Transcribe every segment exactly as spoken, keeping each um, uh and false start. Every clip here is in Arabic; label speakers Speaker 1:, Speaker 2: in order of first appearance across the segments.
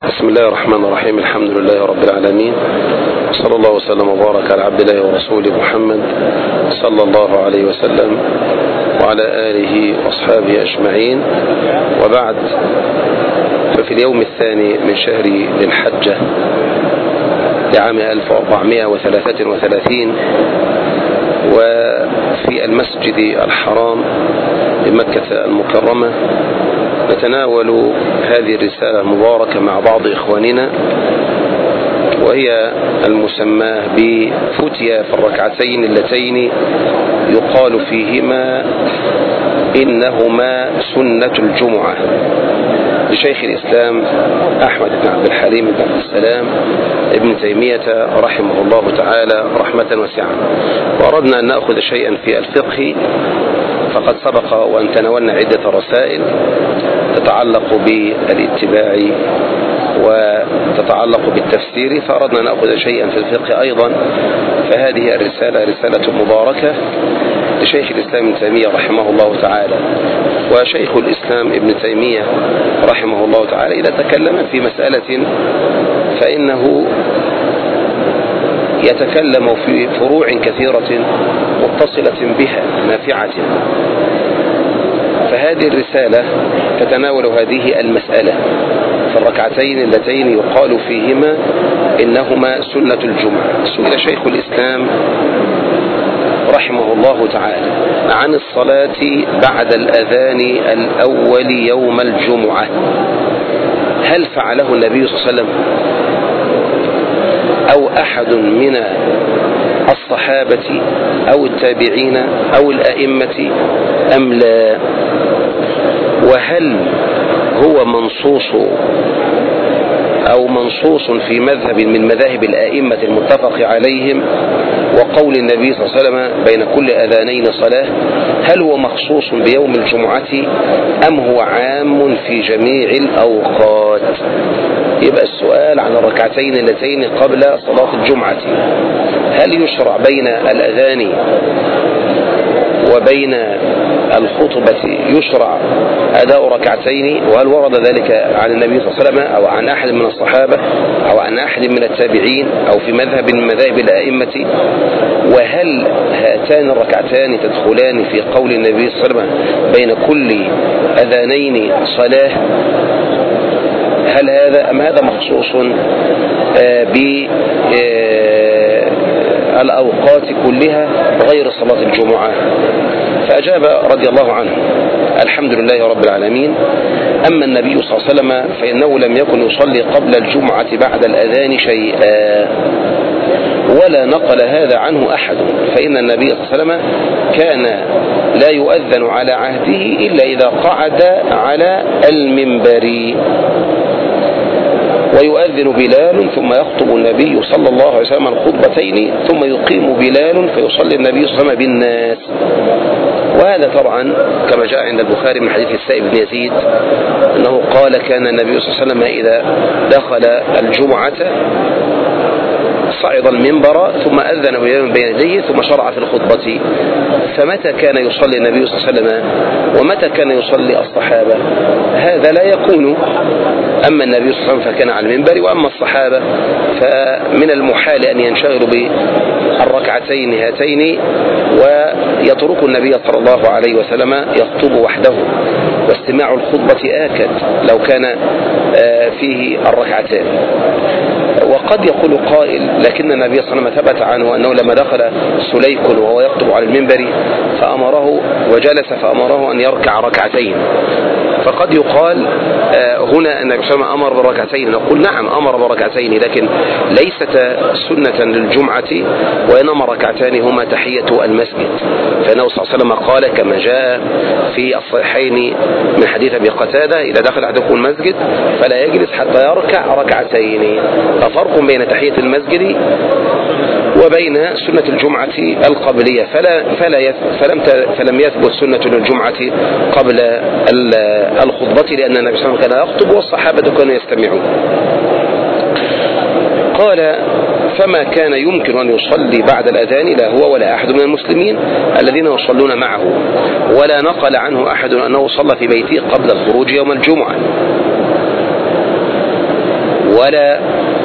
Speaker 1: بسم الله الرحمن الرحيم. الحمد لله رب العالمين، صلى الله وسلم وبارك على عبد الله ورسوله محمد صلى الله عليه وسلم وعلى آله وأصحابه أجمعين، وبعد. ففي اليوم الثاني من شهر ذي الحجة لعام ألف وأربعمائة وثلاثة وثلاثين، وفي المسجد الحرام بمكة المكرمة نتناول هذه الرسالة المباركة مع بعض إخواننا، وهي المسماة بفتيا في الركعتين اللتين يقال فيهما إنهما سنة الجمعة، لشيخ الإسلام أحمد بن عبد الحليم بن عبد السلام ابن تيمية رحمه الله تعالى رحمة واسعة. وأردنا أن نأخذ شيئا في الفقه، فقد سبق وأن تناولنا عدة رسائل تتعلق بالاتباع وتتعلق بالتفسير، فأردنا أن نأخذ شيئا في الفقه أيضا. فهذه الرسالة رسالة مباركة لشيخ الإسلام ابن تيمية رحمه الله تعالى. وشيخ الإسلام ابن تيمية رحمه الله تعالى إذا تكلم في مسألة فإنه يتكلم في فروع كثيرة متصلة بها نافعة، فهذه الرسالة تتناول هذه المسألة في الركعتين اللتين يقال فيهما إنهما سنة الجمعة. سئل شيخ الإسلام رحمه الله تعالى عن الصلاة بعد الأذان الأول يوم الجمعة، هل فعله النبي صلى الله عليه وسلم أو أحد من الصحابة أو التابعين أو الأئمة أم لا؟ وهل هو منصوص أو منصوص في مذهب من مذاهب الأئمة المتفق عليهم وقول النبي صلى الله عليه وسلم بين كل أذانين صلاة؟ هل هو مخصوص بيوم الجمعة أم هو عام في جميع الأوقات؟ يبقى السؤال عن الركعتين اللتين قبل صلاة الجمعة، هل يشرع بين الأذان وبين الخطبة يشرع أداء ركعتين؟ وهل ورد ذلك عن النبي صلى الله عليه وسلم أو عن أحد من الصحابة أو عن أحد من التابعين أو في مذهب من مذاهب الأئمة؟ وهل هاتان الركعتان تدخلان في قول النبي صلى الله عليه وسلم بين كل أذانين صلاة؟ هل هذا أم هذا مخصوص بالأوقات كلها غير صلاة الجمعة؟ فأجاب رضي الله عنه: الحمد لله رب العالمين، أما النبي صلى الله عليه وسلم فإنه لم يكن يصلي قبل الجمعة بعد الأذان شيئا، ولا نقل هذا عنه أحد، فإن النبي صلى الله عليه وسلم كان لا يؤذن على عهده إلا إذا قعد على المنبر، ويؤذن بلال ثم يخطب النبي صلى الله عليه وسلم الخطبتين ثم يقيم بلال فيصلي النبي صلى الله عليه وسلم بالناس. وهذا طبعا كما جاء عند البخاري من حديث السائب بن يزيد أنه قال: كان النبي صلى الله عليه وسلم إذا دخل الجمعة صعد المنبر ثم أذن بلال بين يديه ثم شرع في الخطبة. فمتى كان يصلي النبي صلى الله عليه وسلم ومتى كان يصلي الصحابة؟ هذا لا يكون. أما النبي صلى الله عليه وسلم فكان على المنبر، وأما الصحابة فمن المحال أن ينشغلوا بالركعتين هاتين ويترك النبي صلى الله عليه وسلم يخطب وحده، واستماع الخطبة آكد لو كان فيه الركعتان. وقد يقول قائل: لكن النبي صلى الله عليه وسلم ثبت عنه أنه لما دخل سليك وهو يخطب على المنبر فأمره وجلس فأمره أن يركع ركعتين. فقد يقال هنا أن النبي صلى الله عليه وسلم أمر بالركعتين، نقول نعم أمر بالركعتين، لكن ليست سنة للجمعة، وإنما ركعتان هما تحية المسجد. فإنه صلى الله عليه وسلم قال كما جاء في الصحيحين من حديث أبي قتادة: إذا دخل أحدكم المسجد فلا يجلس حتى يركع ركعتين. ففرق بين تحية المسجد وبين سنة الجمعة القبلية، فلا فلا فلم فلم يثبت سنة الجمعة قبل الخطبة، لأن النبي صلى الله عليه وسلم كان يخطب والصحابة كانوا يستمعون. قال: فما كان يمكن أن يصلي بعد الأذان لا هو ولا أحد من المسلمين الذين يصلون معه، ولا نقل عنه أحد أنه صلى في بيته قبل الخروج يوم الجمعة. ولا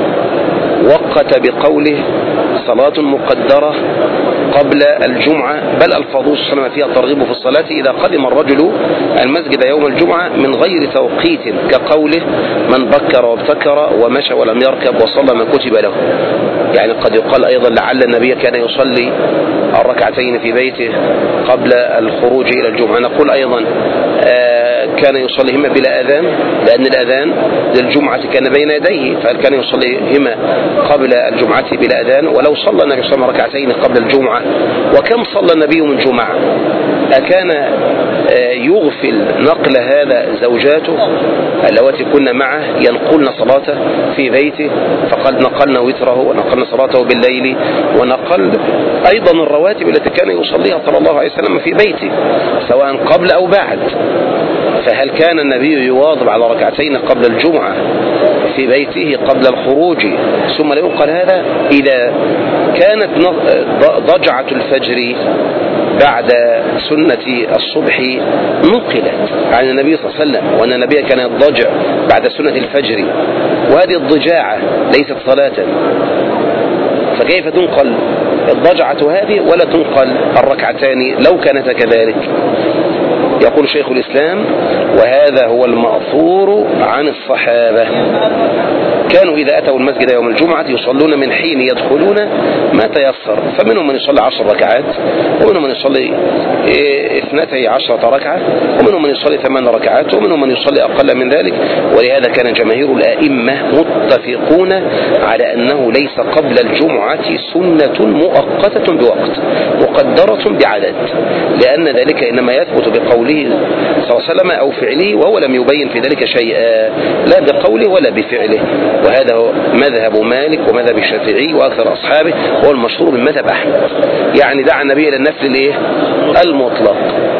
Speaker 1: وقت بقوله صلاة مقدرة قبل الجمعة، بل الفاظه صلى الله عليه وسلم فيها ترغيب في الصلاة إذا قدم الرجل المسجد يوم الجمعة من غير توقيت، كقوله من بكر وابتكر ومشى ولم يركب وصلى ما كتب له. يعني قد يقال أيضا لعل النبي كان يصلي الركعتين في بيته قبل الخروج إلى الجمعة. نقول أيضا كان يصليهما بلا أذان، لأن الأذان للجمعة كان بين يديه، فهل كان يصليهما قبل الجمعة بلا أذان؟ ولو صلى النبي صلى الله عليه وسلم ركعتين قبل الجمعة، وكم صلى النبي من جمعة؟ أكان يغفل نقل هذا زوجاته اللواتي كنا معه ينقلن صلاته في بيته؟ فقد نقلنا وتره ونقلنا صلاته بالليل، ونقل أيضا الرواتب التي كان يصليها صلى الله عليه وسلم في بيته سواء قبل أو بعد. فهل كان النبي يواظب على ركعتين قبل الجمعة في بيته قبل الخروج ثم لا ينقل هذا؟ إذا كانت ضجعة الفجر بعد سنة الصبح نقلت عن النبي صلى الله عليه وسلم، وأن النبي كان يضجع بعد سنة الفجر، وهذه الضجاعة ليست صلاة، فكيف تنقل الضجعة هذه ولا تنقل الركعتان لو كانت كذلك؟ يقول شيخ الإسلام: وهذا هو المأثور عن الصحابة، كانوا إذا أتوا المسجد يوم الجمعة يصلون من حين يدخلون ما تيسر، فمنهم من يصلي عشر ركعات، ومنهم من يصلي اثنتي عشرة ركعة، ومنهم من يصلي ثمان ركعات، ومنهم من يصلي أقل من ذلك. ولهذا كان جماهير الأئمة متفقون على أنه ليس قبل الجمعة سنة مؤقتة بوقت مقدرة بعدد، لأن ذلك إنما يثبت بقوله صلى الله عليه وسلم أو فعله، وهو لم يبين في ذلك شيئا لا بقوله ولا بفعله. وهذا هو مذهب مالك ومذهب الشافعي وأكثر أصحابه، هو المشهور من مذهب أحمد. يعني دعا النبي إلى النفل الايه المطلق،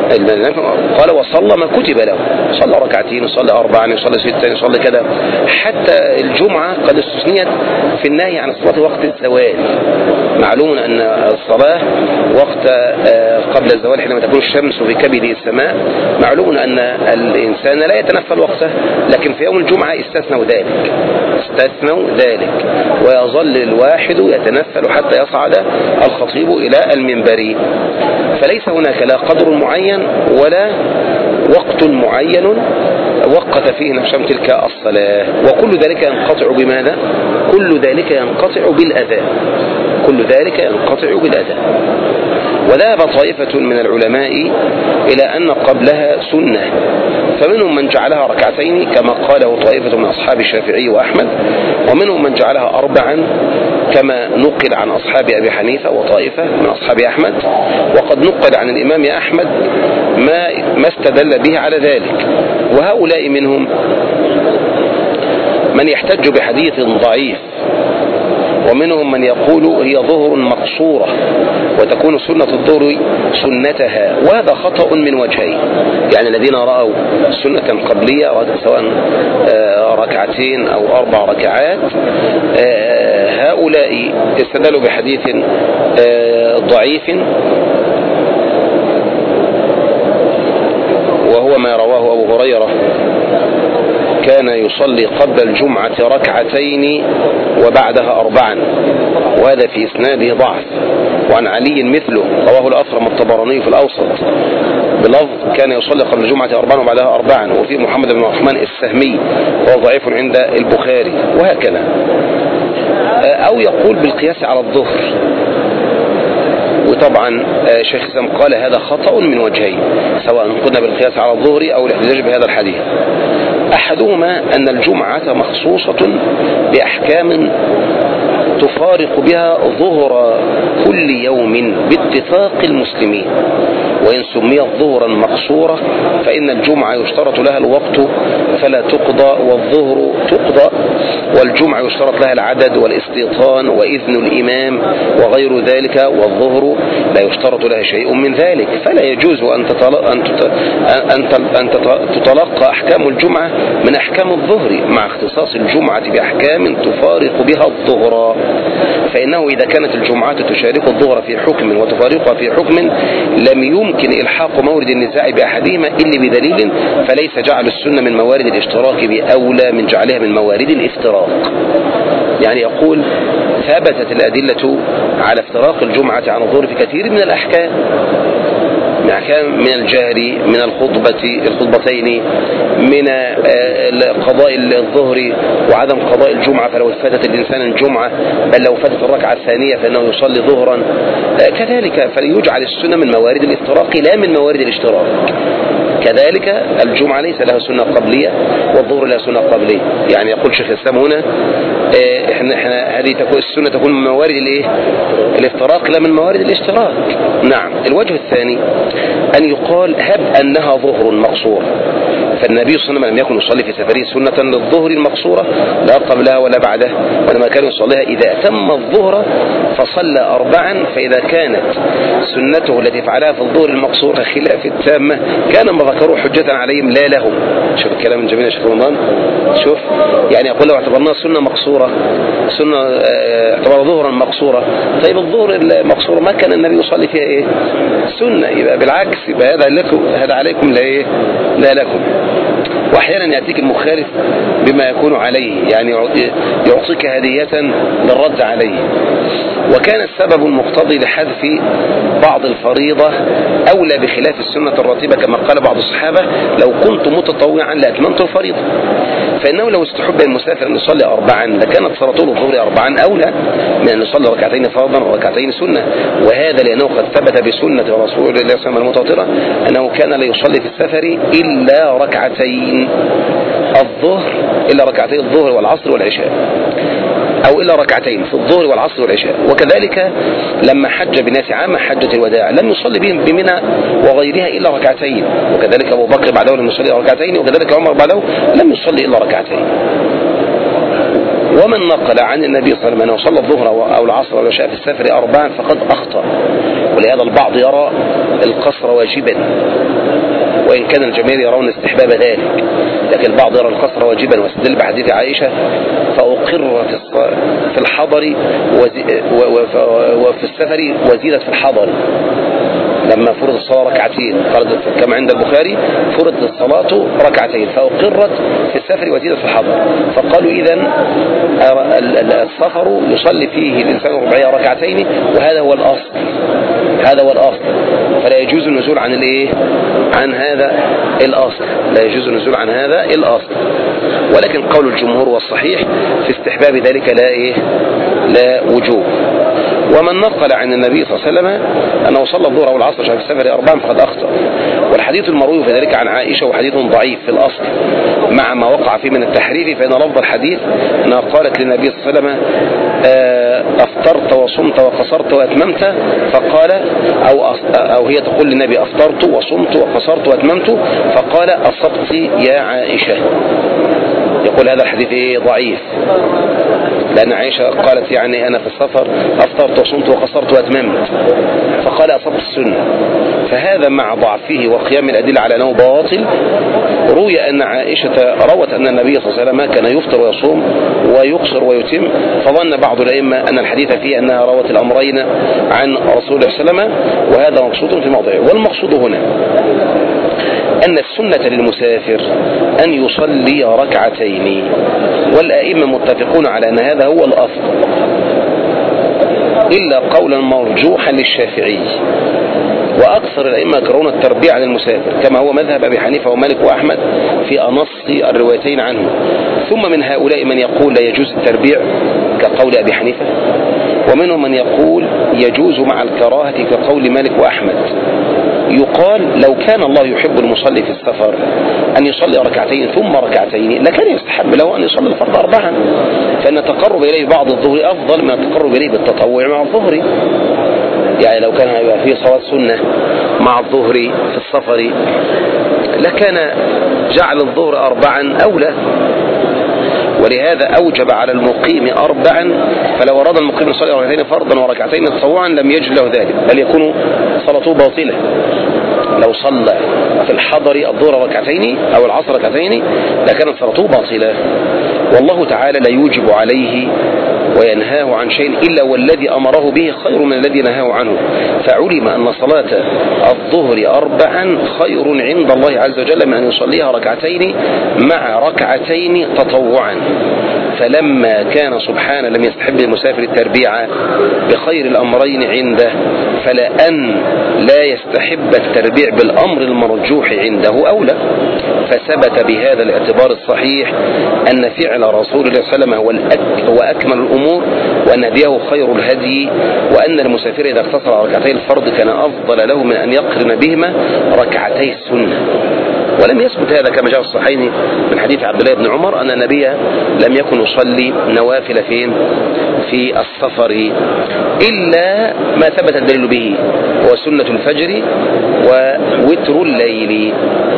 Speaker 1: قال وصلى ما كتب له، صلى ركعتين، صلى أربعا، صلى ستة، صلى كذا. حتى الجمعة قد استثنيت في النهي عن الصلاة وقت الزوال. معلوم أن الصلاة وقت قبل الزوال حينما تكون الشمس في كبد السماء، معلوم أن الإنسان لا يتنفل وقته، لكن في يوم الجمعة استثنوا ذلك استثنوا ذلك ويظل الواحد يتنفل حتى يصعد الخطيب إلى المنبر. فليس هناك لا قدر معين ولا وقت معين وقت فيه نفسه تلك الصلاة، وكل ذلك ينقطع بماذا؟ كل ذلك ينقطع بالأذان، كل ذلك ينقطع بالأذان. وذهب طائفة من العلماء إلى أن قبلها سنة، فمنهم من جعلها ركعتين كما قاله طائفة من أصحاب الشافعي وأحمد، ومنهم من جعلها أربعا كما نقل عن أصحاب أبي حنيفة وطائفة من أصحاب أحمد. وقد نقل عن الإمام أحمد ما ما استدل به على ذلك. وهؤلاء منهم من يحتج بحديث ضعيف، ومنهم من يقول هي ظهر مقصورة وتكون سنة الظهر سنتها، وهذا خطأ من وجهين. يعني الذين رأوا سنة قبلية سواء ركعتين أو أربع ركعات، هؤلاء استدلوا بحديث ضعيف وهو ما رواه أبو هريرة كان يصلي قبل الجمعة ركعتين وبعدها أربعا، وهذا في إسناده ضعف. وعن علي مثله رواه الأثرم الطبراني في الأوسط بلفظ كان يصلي قبل الجمعة أربعا وبعدها أربعا، وفي محمد بن الرحمن السهمي وهو ضعيف عند البخاري، وهكذا. أو يقول بالقياس على الظهر، وطبعا شيخ الإسلام قال هذا خطأ من وجهين، سواء قلنا بالقياس على الظهر أو الاحتجاج بهذا الحديث. أحدهما أن الجمعة مخصوصة بأحكام تفارق بها ظهر كل يوم باتفاق المسلمين، وإن سميت ظهرا مقصورة فإن الجمعة يشترط لها الوقت فلا تقضى، والظهر تقضى، والجمعة يشترط لها العدد والاستيطان وإذن الإمام وغير ذلك، والظهر لا يشترط لها شيء من ذلك. فلا يجوز أن أن تتلقى أحكام الجمعة من أحكام الظهر مع اختصاص الجمعة بأحكام تفارق بها الظهر، فإنه إذا كانت الجمعة تشارك الظهر في حكم وتفارقها في حكم لم يمكن إلحاق مورد النزاع بأحدهما إلا بدليل، فليس جعل السنة من موارد الاشتراك بأولى من جعلها من موارد الافتراق. يعني يقول ثبتت الأدلة على افتراق الجمعة عن الظهر في كثير من الأحكام، من الجهر، من الخطبة الخطبتين، من قضاء الظهر وعدم قضاء الجمعة فلو فاتت الإنسان الجمعة، بل لو فاتت الركعة الثانية فإنه يصلي ظهرا. كذلك فليجعل السنة من موارد الافتراق لا من موارد الاشتراك. كذلك الجمعة ليس لها سنة قبلية والظهر لها سنة قبلية. يعني يقول شيخ الإسلام هنا احنا احنا هذه تكون السنة تكون من موارد الايه الافتراق لا من موارد الاشتراك. نعم. الوجه الثاني أن يقال هب أنها ظهر مقصور، فالنبي صلى الله عليه وسلم لم يكن يصلي في سفره سنة للظهر المقصورة لا قبلها ولا بعدها، وإنما كان يصليها إذا أتم الظهر فصلى أربعا، فإذا كانت سنته التي فعلها في الظهر المقصورة خلاف التامة كان ما ذكروا حجة عليهم لا لهم. شوف الكلام الجميل يا شيخ رمضان. شوف يعني يقول لو اعتبرناها سنة مقصورة، سنة اعتبر ظهرا مقصورة، طيب الظهر المقصورة ما كان النبي يصلي فيها ايه سنة، يبقى بالعكس يبقى هذا لكم هذا عليكم لا ايه لا لكم. واحيانا يأتيك المخالف بما يكون عليه، يعني يعطيك هدية للرد عليه. وكان السبب المقتضي لحذف بعض الفريضة أولى بخلاف السنة الراتبة، كما قال بعض الصحابة لو كنت متطوعا لأتممت الفريضة، فإنه لو استحب المسافر أن يصلي أربعا لكانت صلاة الظهر أربعا أولى من أن يصلي ركعتين فرضا وركعتين سنة. وهذا لأنه قد ثبت بسنة رسول الله صلى الله عليه وسلم المتواترة أنه كان لا يصلي في السفر إلا ركعتين الظهر إلا ركعتين الظهر والعصر والعشاء، أو إلا ركعتين في الظهر والعصر والعشاء. وكذلك لما حج بناس عام حجة الوداع لم يصلي بهم بمنى وغيرها إلا ركعتين، وكذلك أبو بكر بعده لم يصلي ركعتين، وكذلك عمر بعده لم يصلي إلا ركعتين. ومن نقل عن النبي صلى الله عليه وسلم أنه صلى الظهر أو العصر أو العشاء في السفر أربعا فقد أخطأ. ولهذا البعض يرى القصر واجبا، وإن كان الجميع يرون استحباب ذلك، لكن البعض يرى القصر واجبا واستدل بحديث عائشة فأقر في الحضر وفي السفر وزيدت في الحضر لما فرض الصلاة ركعتين، كما عند البخاري فرض الصلاة ركعتين فأقرت في السفر وزيدت في الحضر، فقالوا إذن السفر يصلي فيه الإنسان ربعية ركعتين وهذا هو الأصل، هذا هو الأصل، فلا يجوز النزول عن الايه عن هذا الأصل، لا يجوز النزول عن هذا الأصل. ولكن قول الجمهور والصحيح في استحباب ذلك لا ايه لا وجوب. ومن نقل عن النبي صلى الله عليه وسلم أنه صلى الظهر والعصر في السفر أربعا فقد أخطأ. والحديث المروي في ذلك عن عائشة وحديث ضعيف في الأصل مع ما وقع فيه من التحريف، فإن لفظ الحديث أنها قالت للنبي صلى الله عليه وسلم أفطرت وصمت وقصرت وأتممت، فقال أو, أو هي تقول للنبي أفطرت وصمت وقصرت وأتممت، فقال أصبت يا عائشة. يقول هذا الحديث إيه ضعيف، لأن عائشة قالت يعني أنا في السفر أفطرت وصمت وقصرت وأتممت، فقال أصبت السنة. فهذا مع ضعفه وقيام الأدلة على أنه باطل. روي أن عائشة روت أن النبي صلى الله عليه وسلم كان يفطر ويصوم ويقصر ويتم، فظن بعض الأئمة أن الحديث فيه أنها روت الأمرين عن رسول الله صلى الله عليه وسلم، وهذا مقصود في موضعه. والمقصود هنا أن السنة للمسافر أن يصلي ركعتين، والأئمة متفقون على أن هذا هو الأفضل، إلا قولا مرجوحا للشافعي، وأكثر الأئمة يكرهون التربيع على المسافر كما هو مذهب أبي حنيفة ومالك وأحمد في أنص الروايتين عنه. ثم من هؤلاء من يقول لا يجوز التربيع كقول أبي حنيفة، ومنهم من يقول يجوز مع الكراهة كقول مالك وأحمد. يقال لو كان الله يحب المصلي في السفر أن يصلي ركعتين ثم ركعتين لكان يستحب له أن يصلي الفرض أربعا، فإن التقرب إليه بعض الظهر أفضل من التقرب إليه بالتطوع مع الظهر. يعني لو كان يبقى فيه صلاة سنة مع الظهر في السفر لكان جعل الظهر أربعا أولى، ولهذا أوجب على المقيم أربعا، فلو أراد المقيم يصلي ركعتين فرضا وركعتين تطوعا لم يجد له ذلك، بل يكون صلاته باطلة. لو صلى في الحضر الظهر ركعتين أو العصر ركعتين لكانت صلاته باطلة. والله تعالى لا يوجب عليه وينهاه عن شيء إلا والذي أمره به خير من الذي نهاه عنه، فعلم أن صلاة الظهر أربعا خير عند الله عز وجل من أن يصليها ركعتين مع ركعتين تطوعا، فلما كان سبحانه لم يستحب المسافر التربيع بخير الأمرين عنده، فلأن لا يستحب التربيع بالأمر المرجوح عنده أولى. فثبت بهذا الاعتبار الصحيح أن فعل رسول الله صلى الله عليه وسلم هو أكمل الأمور، وأن هديه خير الهدي، وأن المسافر إذا اقتصر على ركعتي الفرض كان أفضل له من أن يقرن بهما ركعتي السنة. ولم يثبت هذا كما جاء في الصحيحين من حديث عبد الله بن عمر أن النبي لم يكن يصلي نوافل فين في السفر إلا ما ثبت الدليل به، هو سنة الفجر ووتر الليل.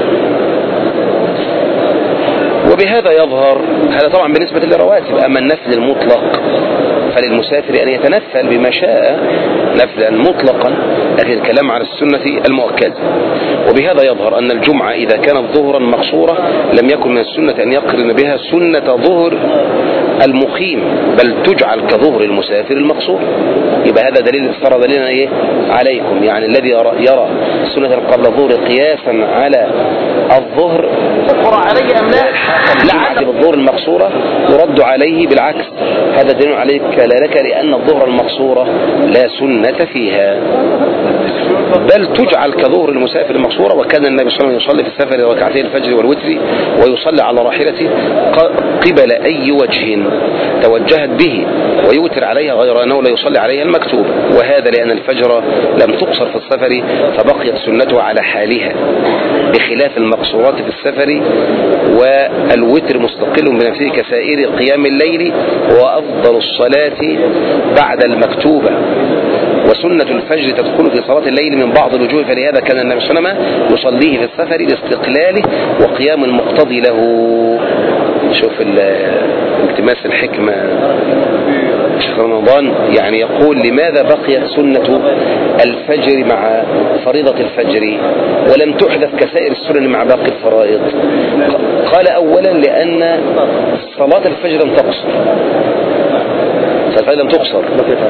Speaker 1: وبهذا يظهر هذا طبعا بالنسبة للرواتب. أما النفل المطلق فللمسافر أن يتنفل بما شاء نفلا مطلقا، لكن الكلام على السنة المؤكدة. وبهذا يظهر أن الجمعة إذا كانت ظهرا مقصورة لم يكن من السنة أن يقرن بها سنة ظهر المقيم، بل تجعل كظهر المسافر المقصور. يبقى هذا دليل افترض لنا إيه عليكم، يعني الذي يرى, يرى سنة قبل الظهر قياسا على الظهر
Speaker 2: عليه أم لا
Speaker 1: لعل بالظهر المقصورة يرد عليه بالعكس، هذا دليل عليك لا لك، لأن الظهر المقصورة لا سنة فيها بل تجعل كظهر المسافر المقصورة. وكان النبي صلى الله عليه وسلم يصلي في السفر ركعتي الفجر والوتر ويصلي على راحلته قبل أي وجه توجهت به ويوتر عليها، غير أنه لا يصلي عليها المكتوب. وهذا لأن الفجر لم تقصر في السفر فبقيت سنته على حالها، بخلاف المقصورات في السفر. والوتر مستقل بنفسه كسائر قيام الليل، وأفضل الصلاة بعد المكتوبة. وسنة الفجر تدخل في صلاة الليل من بعض الوجوه، فلهذا كان النبي صلى الله عليه وسلم يصليه في السفر لاستقلاله وقيام المقتضي له. شوف التماس الحكمة شيخ رمضان، يعني يقول لماذا بقيت سنة الفجر مع فريضة الفجر ولم تحدث كسائر السنن مع باقي الفرائض؟ قال أولا لأن صلاة الفجر لم تقصر، فالفجر لم تقصر،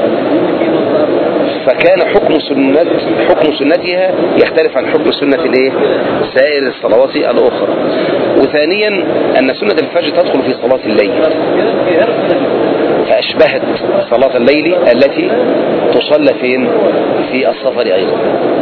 Speaker 1: فكان حكم سنة حكم سنتها يختلف عن حكم سنة الايه سائر الصلوات الأخرى. وثانيا أن سنة الفجر تدخل في صلاة الليل، فأشبهت صلاة الليل التي تصلى فين في السفر أيضا.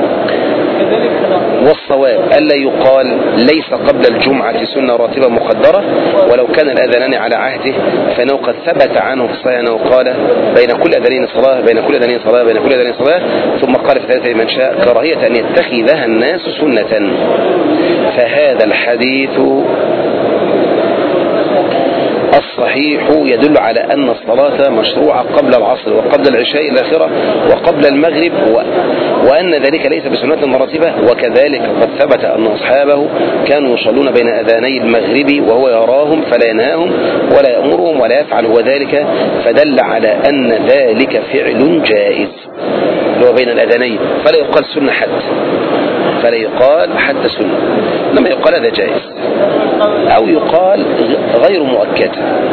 Speaker 1: والصواب ألا يقال ليس قبل الجمعة سنة راتبة مقدرة، ولو كان الأذانان على عهده فإنه قد ثبت عنه في الصحيح أنه قال بين كل أذانين صلاة بين كل أذانين صلاة بين كل أذانين صلاة، ثم قال في ثلاثة لمن شاء كراهية أن يتخذها الناس سنة. فهذا الحديث الصحيح يدل على أن الصلاة مشروعة قبل العصر وقبل العشاء الآخرة وقبل المغرب، و... وأن ذلك ليس بسنة راتبة. وكذلك قد ثبت أن أصحابه كانوا يصلون بين أذاني المغرب وهو يراهم فلا ينهاهم ولا يأمرهم ولا يفعل هو ذلك، فدل على أن ذلك فعل جائز اللي هو بين الأذانين، فلا يقال سنة حد، فلا يقال حتى سنة، لما يقال هذا جائز أو يقال غير مؤكد.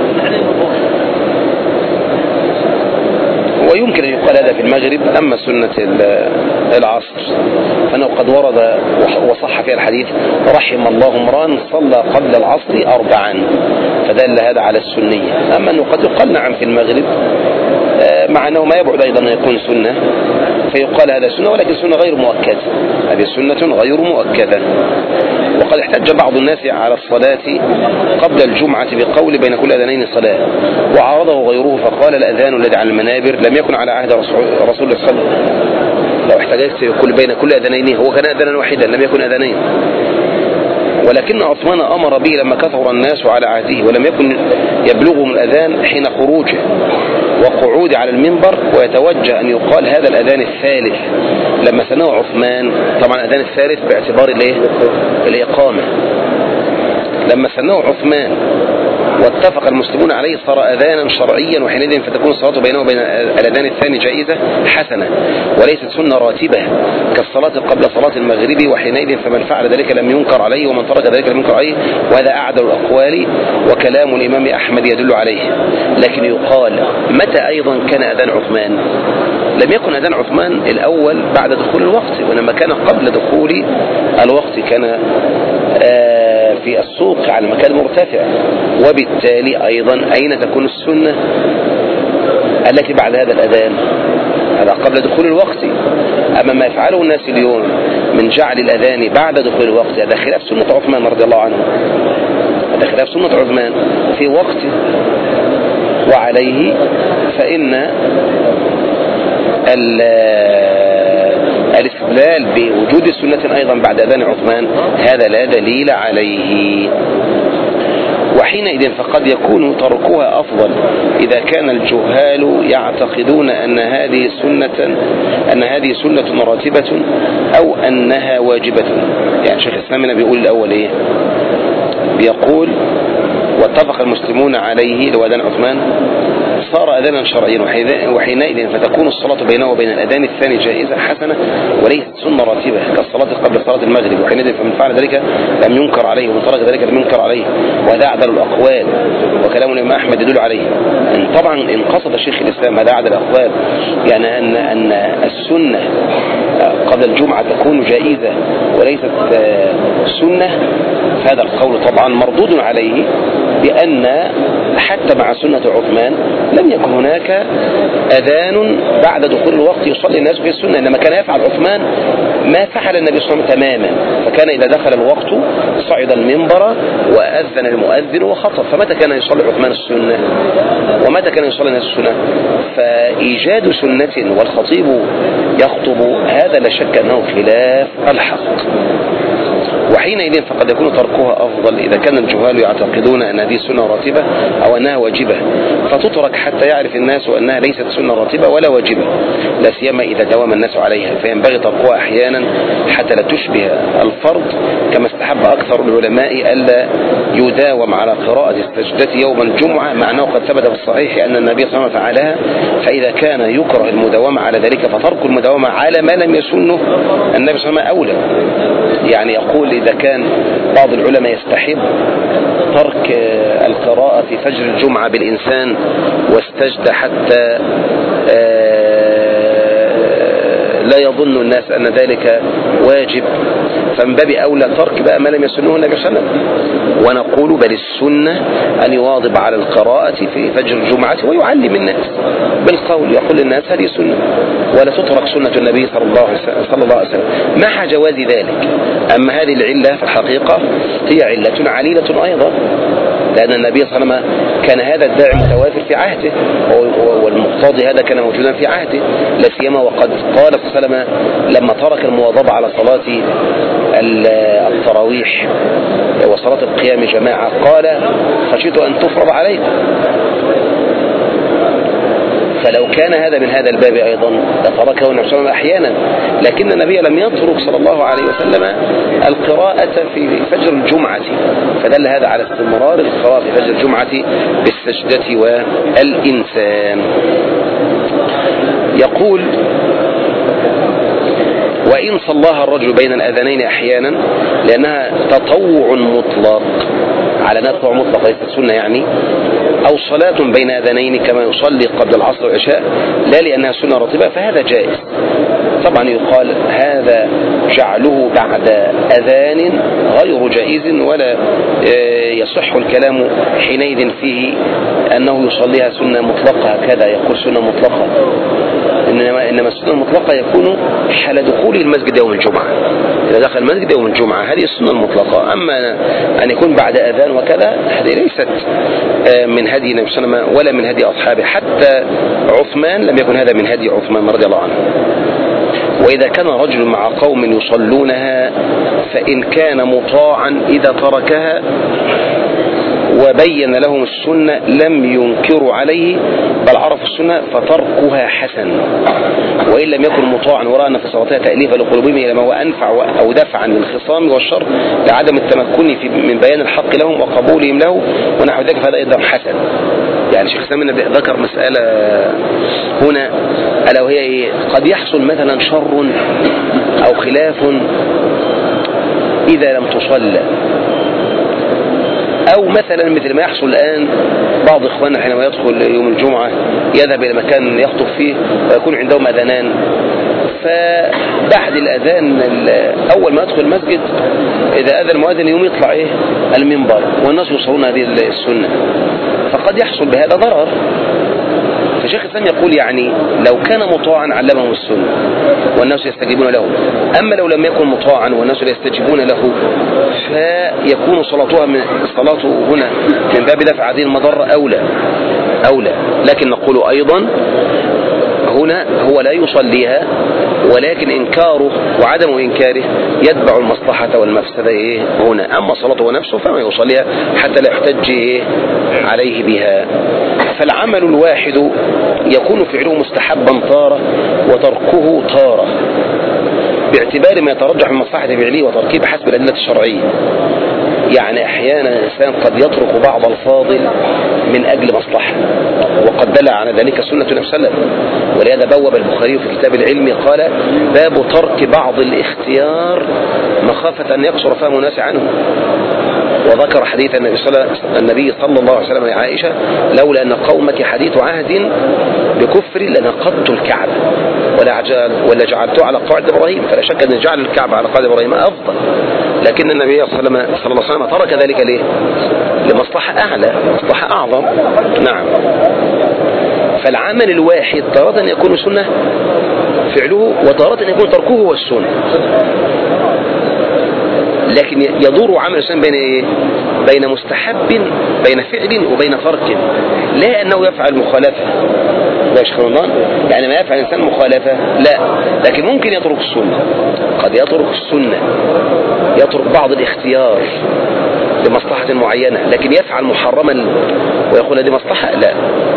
Speaker 1: ويمكن أن يقال هذا في المغرب. أما سنة العصر فأنه قد ورد وصح في الحديث رحم الله امرا صلى قبل العصر أربعا، فدل هذا على السنية. أما أنه قد يقال نعم في المغرب مع أنه ما يبعد أيضا أن يكون سنة، فيقال هذا سنة ولكن سنة غير مؤكدة، هذه سنة غير مؤكدة. وقد احتج بعض الناس على الصلاة قبل الجمعة بقول بين كل أذانين صلاة، وعارضه غيره فقال الأذان الذي على المنابر لم يكن على عهد رسول الله صلى الله عليه وسلم. لو احتجت يقول بين كل أذانين، هو كان أذانا واحدا لم يكن أذانين، ولكن عثمان أمر به لما كثر الناس على عهده ولم يكن يبلغهم الأذان حين خروجه وقعود على المنبر، ويتوجه أن يقال هذا الأذان الثالث لما سنه عثمان. طبعا الأذان الثالث باعتبار الايه الإقامة. لما سنه عثمان واتفق المسلمون عليه صار أذانا شرعيا، وحينئذ فتكون الصلاة بينه وبين الأذان الثاني جائزة حسنة وليست سنة راتبة كالصلاة قبل صلاة المغرب، وحينئذ فمن فعل ذلك لم ينكر عليه ومن ترك ذلك لم ينكر عليه، وهذا أعدل الأقوال وكلام الإمام أحمد يدل عليه. لكن يقال متى أيضا كان أذان عثمان؟ لم يكن أذان عثمان الأول بعد دخول الوقت، وإنما كان قبل دخول الوقت، كان في السوق على مكان مرتفع، وبالتالي أيضا أين تكون السنة التي بعد هذا الأذان؟ هذا قبل دخول الوقت. أما ما يفعله الناس اليوم من جعل الأذان بعد دخول الوقت هذا خلاف سنة عثمان رضي الله عنه، هذا خلاف سنة عثمان في وقته، وعليه فإن الاستدلال بوجود سنة أيضا بعد أذان عثمان هذا لا دليل عليه. وحينئذ فقد يكون تركها أفضل إذا كان الجهال يعتقدون أن هذه سنة أن هذه سنة راتبة أو أنها واجبة. يعني شيخ الإسلام هنا بيقول الأول إيه؟ بيقول واتفق المسلمون عليه لو أذان عثمان صار أذانا شرعيا، وحينئذ فتكون الصلاة بينه وبين الأذان الثاني جائزة حسنة وليست سنة راتبة كالصلاة قبل صلاة المغرب، وحينئذ فمن فعل ذلك لم ينكر عليه ومن ترك ذلك لم ينكر عليه، وهذا أعدل الأقوال وكلام الإمام أحمد يدل عليه. إن طبعا إن قصد شيخ الإسلام هذا أعدل الأقوال يعني أن أن السنة قبل الجمعة تكون جائزة وليست سنة، فهذا القول طبعا مردود عليه، لأن حتى مع سنة عثمان لم يكن هناك أذان بعد دخول الوقت يصلي الناس في السنة، إنما كان يفعل عثمان ما فعل النبي صلى الله عليه وسلم تماما، فكان إذا دخل الوقت صعد المنبر وأذن المؤذن وخطب. فمتى كان يصلي عثمان السنة ومتى كان يصلي الناس السنة؟ فإيجاد سنة والخطيب يخطب هذا لا شك أنه خلاف الحق، وحينئذ فقد يكون تركها أفضل إذا كان الجهال يعتقدون أن هذه سنة راتبة أو أنها واجبة، فتترك حتى يعرف الناس أنها ليست سنة راتبة ولا واجبة، لا سيما إذا دوام الناس عليها، فينبغي تركها أحيانا حتى لا تشبه الفرض، كما استحب أكثر العلماء ألا يداوم على قراءة السجدة يوم الجمعة، مع أنه قد ثبت في الصحيح أن النبي صلى الله عليه وسلم فعلها، فإذا كان يكره المداومة على ذلك فترك المداومة على ما لم يسنه النبي صلى الله عليه وسلم أولى. يعني يقول إذا كان بعض العلماء يستحب ترك القراءة في فجر الجمعة بالإنسان واستجد حتى لا يظن الناس أن ذلك واجب، فمن باب أولى ترك بقى ما لم يسنه النبي صلى الله عليه وسلم. ونقول بل السنة أن يواظب على القراءة في فجر الجمعة ويعلم الناس بالقول، يقول للناس هذه سنة، ولا تترك سنة النبي صلى الله عليه وسلم مع جواز ذلك. أما هذه العلة في الحقيقة هي علة عليلة أيضا، لأن النبي صلى الله عليه وسلم كان هذا الداعي متوافر في عهده، والمقتضي هذا كان موجودا في عهده، لا سيما وقد قال صلى الله عليه وسلم لما ترك المواظبة على صلاة التراويح وصلاة القيام جماعة قال خشيت أن تفرض عليكم. فلو كان هذا من هذا الباب أيضا لتركه النبي صلى الله عليه وسلم أحيانا، لكن النبي لم يترك صلى الله عليه وسلم القراءة في فجر الجمعة، فدل هذا على استمرار القراءة في فجر الجمعة بالسجدة والإنسان. يقول وإن صلاها الرجل بين الأذانين أحيانا لأنها تطوع مطلق على نطوع مطلق ليست سنة يعني، أو صلاة بين أذانين كما يصلي قبل العصر والعشاء لا لأنها سنة راتبة، فهذا جائز. طبعا يقال هذا جعله بعد أذان غير جائز، ولا يصح الكلام حينئذ فيه أنه يصليها سنة مطلقة، هكذا يقول سنة مطلقة، إنما, إنما السنة المطلقة يكون حال دخول المسجد يوم الجمعة، إذا دخل المسجد يوم الجمعة هذه السنة المطلقة. أما أن يكون بعد أذان وكذا هذه ليست من هدي النبي صلى الله عليه وسلم ولا من هدي أصحابه، حتى عثمان لم يكن هذا من هدي عثمان رضي الله عنه. وإذا كان رجل مع قوم يصلونها فإن كان مطاعا إذا تركها وبين لهم السنة لم ينكروا عليه بل عرفوا السنة فتركها حسن، وإن لم يكن مطاعا ورأى أن في صلاتها تأليفا لقلوبهم إلى ما هو أنفع أو دفعا للخصام والشر لعدم التمكن في من بيان الحق لهم وقبولهم له ونحو ذلك، فهذا أيضا حسن. يعني شيخ الإسلام ذكر مسألة هنا ألا وهي إيه؟ قد يحصل مثلا شر أو خلاف إذا لم تصلى، أو مثلا مثل ما يحصل الآن بعض إخواننا حينما يدخل يوم الجمعة يذهب إلى مكان يخطب فيه ويكون عندهم أذانان، فبعد الأذان أول ما يدخل المسجد إذا أذن المؤذن يوم يطلع إيه المنبر والناس يصلون هذه السنة، فقد يحصل بهذا ضرر. فشيخ الإسلام يقول يعني لو كان مطاعا علمهم السنة والناس يستجيبون له، أما لو لم يكن مطاعا والناس لا يستجيبون له فيكون صلاتها من صلاته هنا من باب دفع هذه المضرة أولى أولى. لكن نقول أيضا هنا هو لا يصليها، ولكن إنكاره وعدم إنكاره يتبع المصلحة والمفسدة إيه هنا. أما صلاته نفسه فما يصليها حتى لا يحتج إيه عليه بها. فالعمل الواحد يكون فعله مستحبا طارة وتركه طارة باعتبار ما يترجح من مصلحة فعله وتركه بحسب الأدلة الشرعية. يعني أحيانا الإنسان قد يترك بعض الفاضل من أجل مصلحة، وقد دل على ذلك سنة النبي صلى الله عليه وسلم، ولهذا بوب البخاري في كتاب العلم قال باب ترك بعض الاختيار مخافة أن يقصر فهم الناس عنه. وذكر حديث النبي صلى النبي صلى الله عليه وسلم لعائشة لولا أن قومك حديث عهد بكفر لنقضت الكعبة ولا جعلته على قواعد إبراهيم، فلا شك أن جعل الكعبة على قواعد إبراهيم أفضل، لكن النبي صلى الله عليه وسلم ترك ذلك ليه؟ لمصلحة أعلى، مصلحة أعظم. نعم. فالعمل الواحد تارة أن يكون سنة فعله وتارة أن يكون تركه هو السنة، لكن يدور عمل الإنسان بين إيه؟ بين مستحب بين فعل وبين ترك، لا أنه يفعل مخالفة لا شيخ رمضان، يعني ما يفعل الإنسان مخالفة لا، لكن ممكن يترك السنة، قد يترك السنة يترك بعض الاختيار لمصلحة معينة، لكن يفعل محرما ويقول هذه مصلحة لا.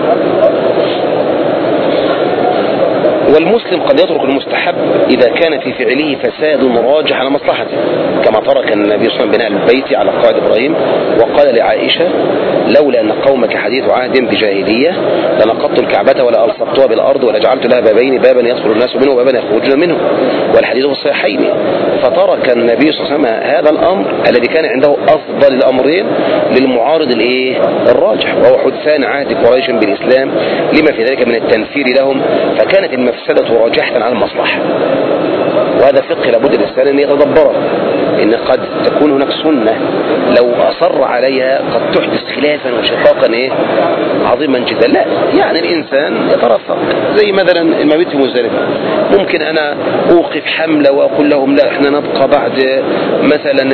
Speaker 1: والمسلم قد يترك المستحب إذا كان في فعله فساد راجح على مصلحته، كما ترك النبي صلى الله عليه وسلم بناء البيت على قواعد إبراهيم وقال لعائشة لولا أن قومك حديث عهد بجاهلية لنقضت الكعبة ولا ألصقتها بالأرض ولا جعلت لها بابين بابا يدخل الناس منه وبابا يخرجون منه، والحديث في الصحيحين. فترك النبي صلى الله عليه وسلم هذا الأمر الذي كان عنده أفضل الأمرين للمعارض الإيه الراجح، وهو حدثان عهد قريش بالإسلام لما في ذلك من التنفير لهم، فكانت المفسدة راجحة على المصلحة. وهذا فقه لابد الإنسان أن يتدبره، إن قد تكون هناك سنة لو أصر عليها قد تحدث خلافا وشقاقا إيه عظيما جدا. لا يعني الإنسان يترفق، زي مثلا المبيت في مزدلفة، ممكن أنا أوقف حملة وأقول لهم لا إحنا نبقى بعد مثلا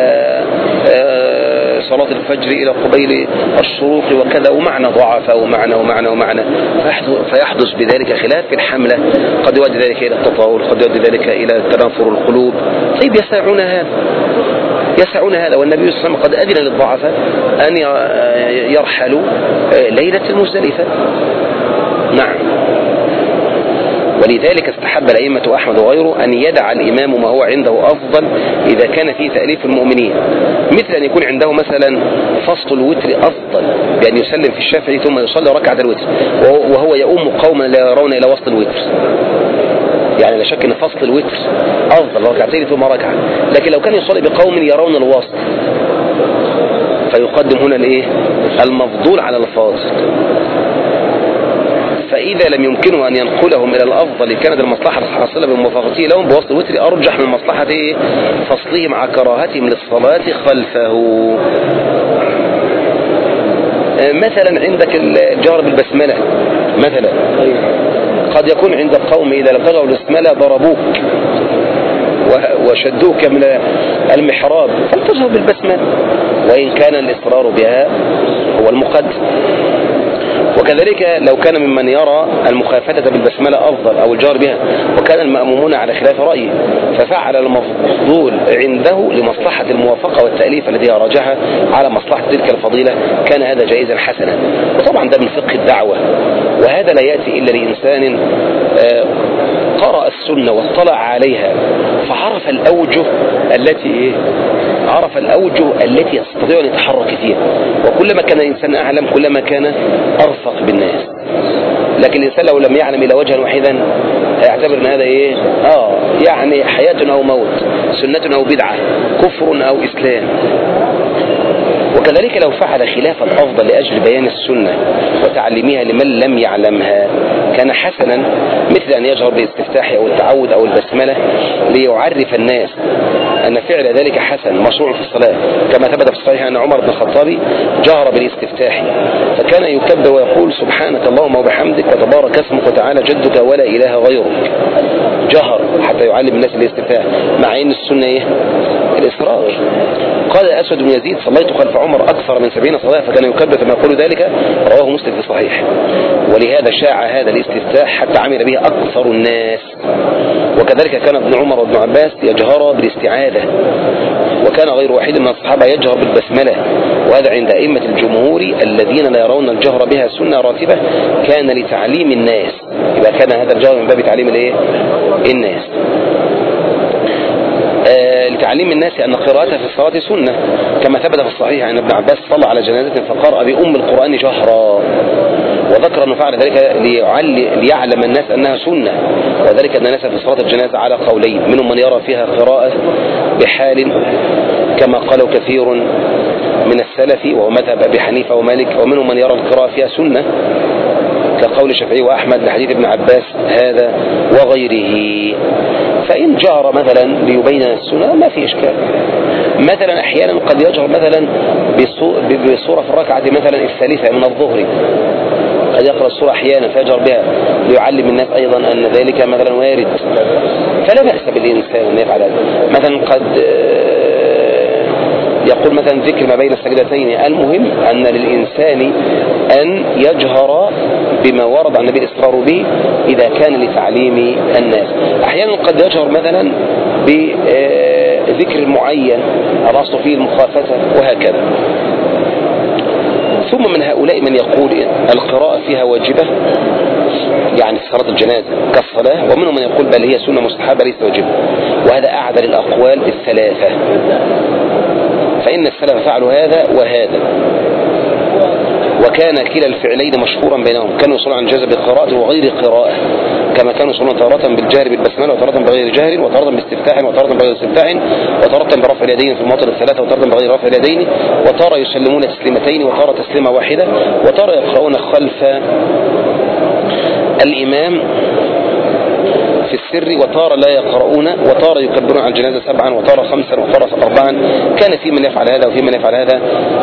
Speaker 1: صلاة الفجر إلى قبيل الشروق وكذا، ومعنى ضعف ومعنى ومعنى ومعنى فيحدث بذلك خلاف في الحملة، قد يؤدي ذلك إلى التطاول، قد يؤدي ذلك إلى تنافر القلوب. طيب يسعون هذا يسعون هذا والنبي صلى الله عليه وسلم قد أذن للضعفاء أن يرحلوا ليلة المزدلفة. نعم. ولذلك استحب الأئمة أحمد وغيره أن يدع الإمام ما هو عنده أفضل إذا كان فيه تأليف المؤمنين، مثل أن يكون عنده مثلا فصل الوتر أفضل بأن يسلم في الشافعي ثم يصلي ركعة الوتر وهو يؤم قوما لا يرون إلى وسط الوتر، يعني لا شك أن فصل الوتر أفضل ركعتين ثم ركعة، لكن لو كان يصلي بقوم يرون الوسط فيقدم هنا الإيه المفضول على الفاضل. فإذا لم يمكنه أن ينقلهم إلى الأفضل كانت المصلحة الحاصلة بموافقته لهم بوسط الوتر أرجح من مصلحة فصله مع كراهتهم للصلاة خلفه. مثلا عندك الجار بالبسملة مثلا، قد يكون عند القوم إذا لم تجر بالبسملة ضربوك وشدوك من المحراب فلتجهر بالبسملة، وإن كان الإصرار بها هو المقدم. وكذلك لو كان ممن يرى المخافتة بالبسملة أفضل أو الجار بها وكان المأمومون على خلاف رأيه ففعل المفضول عنده لمصلحة الموافقة والتأليف الذي راجعها على مصلحة تلك الفضيلة كان هذا جائزا حسنا. وطبعا ده من فقه الدعوة، وهذا لا يأتي إلا لإنسان قرأ السنة واطلع عليها فعرف الأوجه التي إيه؟ عرف الأوجه التي يستطيع أن يتحرك فيها، وكلما كان الإنسان أعلم كلما كان أرفق بالناس. لكن الإنسان لو لم يعلم إلى وجها واحدا يعتبر أن هذا إيه آه يعني حياة أو موت، سنة أو بدعة، كفر أو إسلام. وكذلك لو فعل خلاف الأفضل لأجل بيان السنة وتعليمها لمن لم يعلمها كان حسنا، مثل أن يجهر بالاستفتاح أو التعود أو البسملة ليعرف الناس أن فعل ذلك حسن مشروع في الصلاة، كما ثبت في الصحيح أن عمر بن الخطاب جهر بالاستفتاح فكان يكبر ويقول سبحانك اللهم وبحمدك وتبارك اسمك وتعالى جدك ولا إله غيرك، جهر حتى يعلم الناس الاستفتاح، مع أن السنة إيه؟ الإصرار. قال أسود بن يزيد صليت خلف عمر أكثر من سبعين صلاة فكان يكبر كما يقول ذلك، رواه مسلم في صحيح. ولهذا شاع هذا الاستفتاح حتى عمل به أكثر الناس. وكذلك كان ابن عمر وابن عباس يجهر بالاستعاذة، وكان غير واحد من الصحابة يجهر بالبسملة، وهذا عند أئمة الجمهور الذين لا يرون الجهر بها سنة راتبة كان لتعليم الناس، يبقى كان هذا الجهر من باب تعليم الايه الناس. آه لتعليم الناس أن قراءتها في الصلاة سنة، كما ثبت في الصحيح أن ابن عباس صلى على جنازة فقرأ بأم القرآن جهرا، وذكر أنه فعل ذلك ليعلم الناس أنها سنة، وذلك أن الناس في صلاة الجنازة على قولين، منهم من يرى فيها قراءة بحال كما قالوا كثير من السلف وهو مذهب أبي حنيفة ومالك، ومنهم من يرى القراءة فيها سنة كقول الشافعي وأحمد لحديث ابن عباس هذا وغيره. فإن جهر مثلا ليبين السنة ما في إشكال. مثلا أحيانا قد يجهر مثلا بصورة في الركعة مثلا الثالثة من الظهر، قد يقرأ السورة أحيانا فيجهر بها ليعلم الناس أيضا أن ذلك مثلا وارد، فلا بأس بالإنسان أن يفعل هذا. مثلا قد يقول مثلا ذكر ما بين السجدتين، المهم أن للإنسان أن يجهر بما ورد عن النبي الإصرار به إذا كان لتعليم الناس. أحيانا قد يجهر مثلا بذكر معين الأصل فيه المخافة وهكذا. ثم من هؤلاء من يقول القراءة فيها واجبة يعني في صلاة الجنازة كالصلاة، ومنهم من يقول بل هي سنة مستحبة ليس واجبة، وهذا أعدل الأقوال الثلاثة، فإن السلف فعلوا هذا وهذا، وكان كلا الفعلين مشهورا بينهم، كانوا يصلون عن جزء بقراءة وغير قراءة، كما كانوا يصلون تارة بالجهر بالبسملة وتارة بغير جهر وتارة باستفتاح وتارة بغير استفتاح وتارة برفع اليدين في المواطن الثلاثة وتارة بغير رفع اليدين، وتارة يسلمون تسليمتين وتارة تسليمة واحدة، وتارة يقرؤون خلف الإمام في السر، وتارة لا يقرؤون، وتارة يكبرون عن الجنازة سبعا وتارة خمسا وتارة أربعا. كان في من يفعل هذا وفي من يفعل هذا.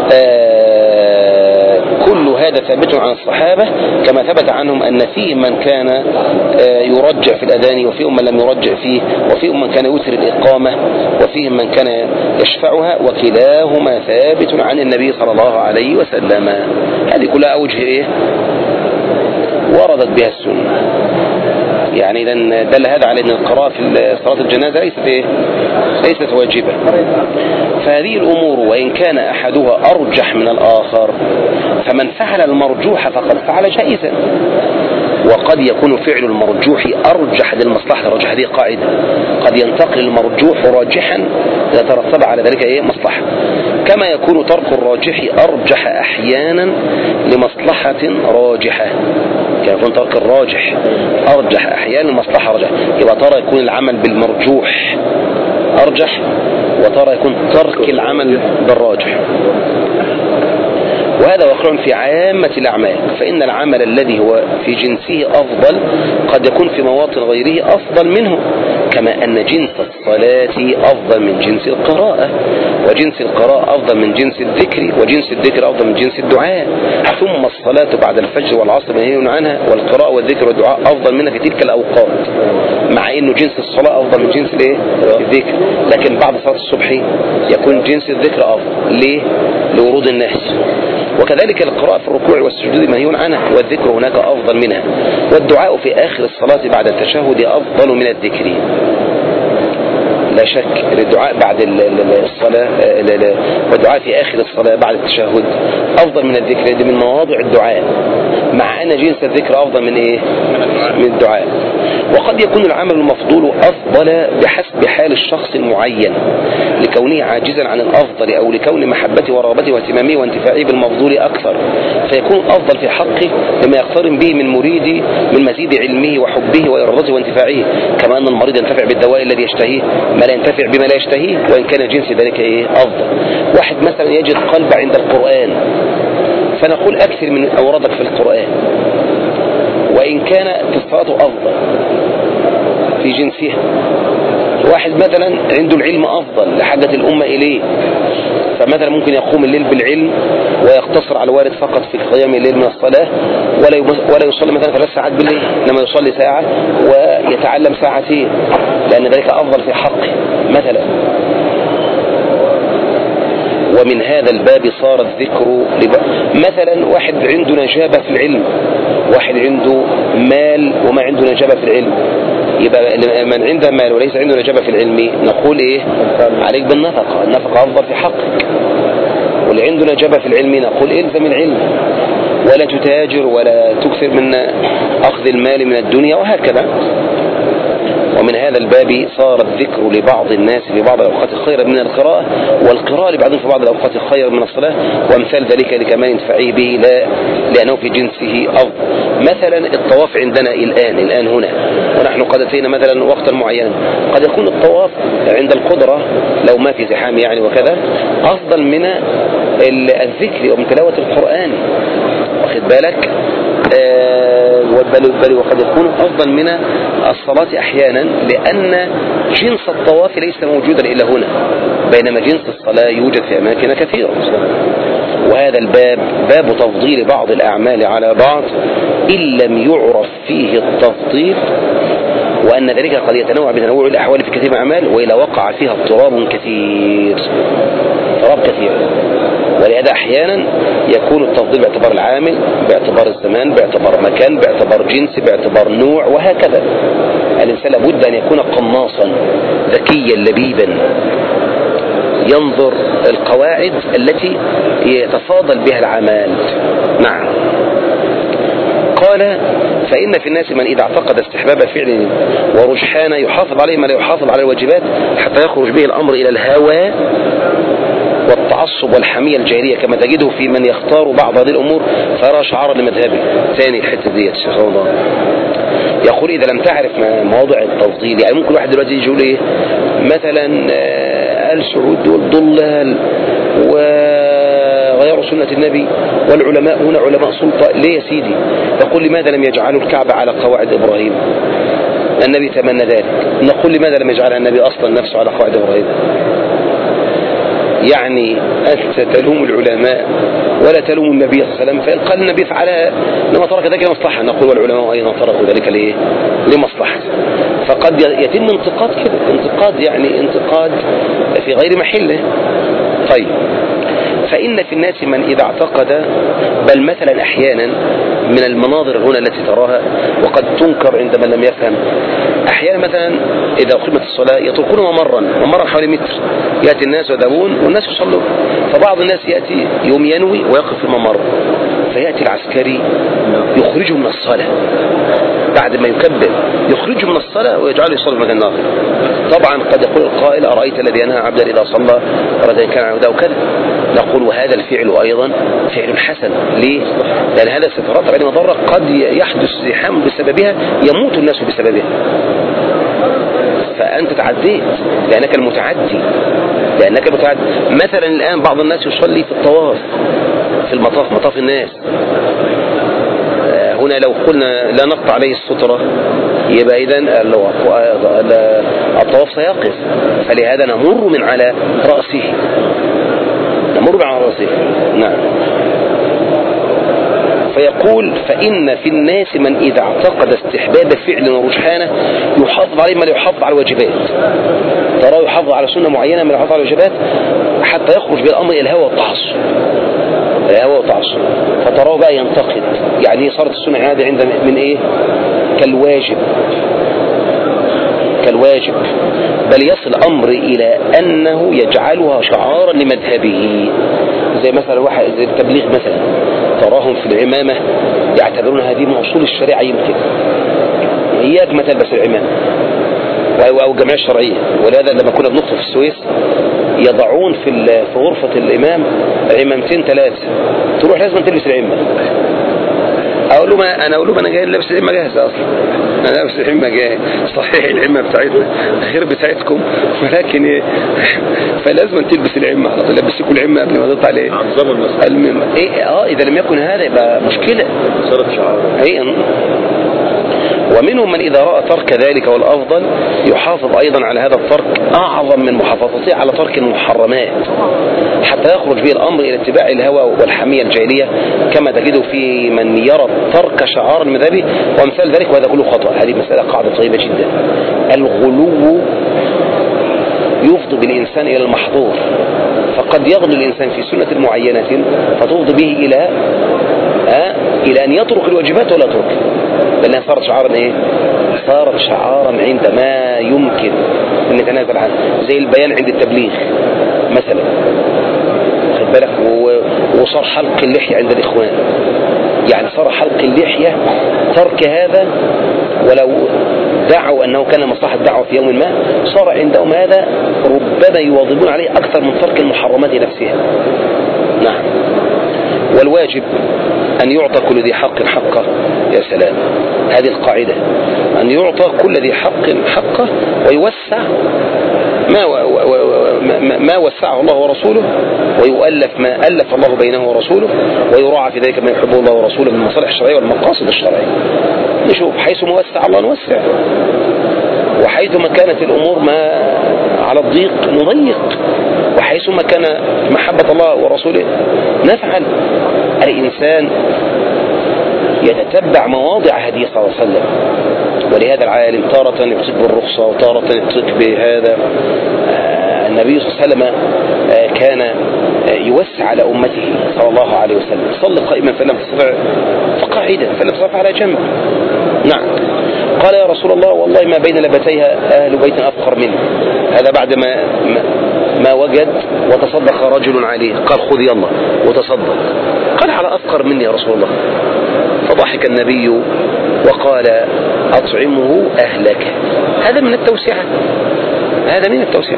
Speaker 1: آه كل هذا ثابت عن الصحابة، كما ثبت عنهم أن فيه من كان آه يرجع في الأذان، وفيهم من لم يرجع فيه، وفيهم من كان يوتر الإقامة، وفيهم من كان يشفعها، وكلاهما ثابت عن النبي صلى الله عليه وسلم. هذه كلها أوجه إيه وردت بها السنة. يعني إذا دل هذا على أن القراءة في صلاة الجنازة ليست إيه؟ ليست واجبة. فهذه الأمور وإن كان أحدها أرجح من الآخر، فمن فعل المرجوح فقد فعل جائزا، وقد يكون فعل المرجوح أرجح للمصلحة الراجحة. هذه قاعدة، قد ينتقل المرجوح راجحا إذا ترتب على ذلك إيه مصلحة، كما يكون ترك الراجح أرجح أحيانا لمصلحة راجحة، كما يكون ترك الراجح أرجح أحيانا لمصلحة راجحة. يبقى ترى يكون العمل بالمرجوح أرجح، وترى يكون ترك العمل بالراجح. وهذا واقع في عامة الأعمال، فإن العمل الذي هو في جنسه أفضل قد يكون في مواطن غيره أفضل منه، كما أن جنس الصلاة أفضل من جنس القراءة، وجنس القراءة أفضل من جنس الذكر، وجنس الذكر أفضل من جنس الدعاء. ثم الصلاة بعد الفجر والعصر منهي عنها، والقراءة والذكر والدعاء أفضل منها في تلك الأوقات، مع أنه جنس الصلاة أفضل من جنس الذكر، لكن بعد صلاة الصبح يكون جنس الذكر أفضل. ليه؟ لورود النهي. وكذلك القراءة في الركوع والسجود منهي عنها، والذكر هناك أفضل منها، والدعاء في آخر الصلاة بعد التشهد أفضل من الذكر. لا شك الدعاء بعد الصلاة والدعاء في آخر الصلاة بعد التشهد أفضل من الذكر، دي من مواضع الدعاء، مع أن جنس الذكر أفضل من إيه؟ من الدعاء. وقد يكون العمل المفضول أفضل بحسب حال الشخص المعين، لكونه عاجزا عن الأفضل، أو لكون محبته ورغبته واهتمامه وانتفاعه بالمفضول أكثر، فيكون أفضل في حقه لما يقترن به من مريد من مزيد علمه وحبه وإرادته وانتفاعه، كما أن المريض ينتفع بالدواء الذي يشتهيه ما لا ينتفع بما لا يشتهيه، وإن كان جنس ذلك إيه؟ أفضل. واحد مثلا يجد قلب عند القرآن، فنقول أكثر من أوردك في القرآن، وإن كان في الصلاة أفضل في جنسها. واحد مثلا عنده العلم أفضل لحاجة الأمة إليه، فمثلا ممكن يقوم الليل بالعلم ويقتصر على الوارد فقط في قيام الليل من الصلاة، ولا ولا يصلي مثلا ثلاث ساعات بالليل، إنما يصلي ساعة ويتعلم ساعتين، لأن ذلك أفضل في حقه مثلا. ومن هذا الباب صار الذكر مثلا واحد عنده نجابة في العلم، واحد عنده مال وما عنده نجابة في العلم، يبقى من عنده مال وليس عنده نجابة في العلم نقول ايه؟ عليك بالنفقة، النفقة أفضل في حقك. واللي عنده نجابة في العلم نقول الزم العلم، ولا تتاجر ولا تكثر من أخذ المال من الدنيا، وهكذا. ومن هذا الباب صار الذكر لبعض الناس في بعض الأوقات خيرا من القراءة، والقراءة لبعضهم في بعض الأوقات خيرا من الصلاة، وأمثال ذلك لكمال انتفاعه به لا لأنه في جنسه أفضل. مثلا الطواف عندنا الآن الآن هنا، ونحن قد أتينا مثلا وقتا معينا، قد يكون الطواف عند القدرة لو ما في زحام يعني وكذا أفضل من الذكر ومن تلاوة القرآن، واخد بالك؟ بل وقد يكون أفضل من الصلاة أحيانا، لأن جنس الطواف ليس موجودا إلا هنا، بينما جنس الصلاة يوجد في أماكن كثيرة. وهذا الباب باب تفضيل بعض الأعمال على بعض إن لم يعرف فيه التفضيل، وأن ذلك قد يتنوع بتنوع الأحوال في كثير من الأعمال، وإلا وقع فيها اضطراب كثير اضطراب كثير. ولهذا أحيانا يكون التفضيل باعتبار العامل، باعتبار الزمان، باعتبار مكان، باعتبار جنس، باعتبار نوع، وهكذا. الإنسان لابد أن يكون قناصا ذكيا لبيبا، ينظر القواعد التي يتفاضل بها العمال. نعم. قال فإن في الناس من إذا اعتقد استحباب فعل ورجحان يحافظ عليه ما لا يحافظ على الواجبات، حتى يخرج به الأمر إلى الهوى والتعصب والحمية الجاهلية، كما تجده في من يختار بعض هذه الأمور فيرى شعارا لمذهبه. ثاني الحتة دي الشيخ رمضان يقول إذا لم تعرف مواضع التفضيل، يعني ممكن واحد دلوقتي يجي يقول إيه مثلا آل سعود دول ضلال وغيروا سنة النبي، والعلماء هنا علماء سلطة. ليه يا سيدي؟ يقول لماذا لم يجعلوا الكعبة على قواعد إبراهيم؟ النبي تمنى ذلك. نقول لماذا لم يجعلها النبي أصلا نفسه على قواعد إبراهيم؟ يعني أنت تلوم العلماء ولا تلوم النبي صلى الله عليه وسلم، فإن قال النبي فعلها لما ترك ذلك لمصلحة، نقول والعلماء أيضا تركوا ذلك ليه؟ لمصلحة. فقد يتم انتقاد كده، انتقاد يعني انتقاد في غير محله. طيب، فإن في الناس من إذا اعتقد، بل مثلا أحيانا من المناظر هنا التي تراها وقد تنكر عند من لم يفهم، أحيانا مثلا إذا أقيمت الصلاة يتركون ممرا ممرا حوالي متر، يأتي الناس ويذهبون والناس يصلون، فبعض الناس يأتي يوم ينوي ويقف في الممر، فيأتي العسكري يخرجه من الصلاة بعد ما يكبر، يخرجه من الصلاة ويجعله يصلي في مكان آخر. طبعا قد يقول القائل أرأيت الذي ينهى عبدا إذا صلى رجل كان عوده وكذا، نقول وهذا الفعل أيضا فعل حسن. ليه؟ لأن هذا سترتب عليه مضرة قد يحدث زحام بسببها، يموت الناس بسببها، فأنت تعديت لأنك المتعدي لأنك المتعدي. مثلا الآن بعض الناس يصلي في الطواف في المطاف، مطاف الناس هنا، لو قلنا لا نقطع عليه السترة يبقى إذن الطواف سيقف، فلهذا نمر من على رأسه نمر من على رأسه. نعم. فيقول فإن في الناس من إذا اعتقد استحباب فعل ورجحانه يحافظ عليه ما لا يحافظ على الواجبات، ترى يحافظ على سنة معينة ما لا يحافظ على الواجبات، حتى يخرج بالأمر إلى الهوى والتعصب. هوى وتعصب، فتراه بقى ينتقد. يعني صارت السنة هذه عند من ايه؟ كالواجب كالواجب بل يصل أمر إلى أنه يجعلها شعارا لمذهبه. زي مثلا واحد زي التبليغ مثلا، تراهم في العمامة يعتبرون هذه من أصول الشريعة، يمكن إياك ما تلبس العمامة أو الجمعية الشرعية. ولهذا لما كنا بنقف في السويس يضعون في في غرفة الإمام عمامتين ثلاثة، تروح لازم تلبس العمة. اقول له ما انا اقول له انا جاي لابس العمه جاهزه اصلا، انا لابس العمه جاهز. صحيح العمه بتاعتنا غير بتاعتكم، ولكن ايه فلازم تلبس العمه على طول. لبسكوا العمه قبل ما تطلع الايه المهم ايه اه اذا لم يكن هذا يبقى مشكله، صارت شعار. اي ومنهم من إذا رأى ترك ذلك والأفضل يحافظ أيضا على هذا الترك أعظم من محافظته على ترك المحرمات، حتى يخرج به الأمر إلى اتباع الهوى والحمية الجاهلية، كما تجده في من يرى ترك شعار المذهبي وامثال ذلك. وهذا كله خطأ. هذه مسألة قاعدة طيبة جدا. الغلو يفضي بالإنسان إلى المحظور، فقد يغلو الإنسان في سنة معينة فتفضي به إلى آه إلى أن يترك الواجبات ولا يترك، لأنها صارت شعارا إيه؟ صارت شعارا عندما يمكن أن نتنازل عنه، زي البيان عند التبليغ مثلا، خد بالك. وصار حلق اللحية عند الإخوان، يعني صار حلق اللحية ترك هذا ولو دعوا أنه كان مصلحة دعوة في يوم ما، صار عندهم هذا ربما يواظبون عليه أكثر من ترك المحرمات نفسها. نعم. والواجب أن يعطى كل ذي حق حقه. يا سلام، هذه القاعدة، أن يعطى كل ذي حق حقه ويوسع ما, ما, ما وسعه الله ورسوله، ويؤلف ما ألف الله بينه ورسوله، ويراعى في ذلك ما يحبه الله ورسوله من المصالح الشرعية والمقاصد الشرعية. نشوف حيث ما وسع الله نوسع، وحيث ما كانت الأمور ما على الضيق نضيق، وحيث ما كان محبة الله ورسوله نفعل. الإنسان يتتبع مواضع هديه صلى الله عليه وسلم، ولهذا العالم تارة يعطيك بالرخصة وتارة يعطيك بهذا. آه النبي صلى الله عليه وسلم آه كان آه يوسع على أمته صلى الله عليه وسلم، صل قائما فلم تستطع فقاعدا فلم تستطع على جنب. نعم. قال يا رسول الله والله ما بين لبتيها أهل بيت أفقر منه. هذا بعد ما ما وجد وتصدق رجل عليه، قال خذ يلا وتصدق. قال على أفقر مني يا رسول الله. فضحك النبي وقال أطعمه أهلك. هذا من التوسعة، هذا من التوسعة.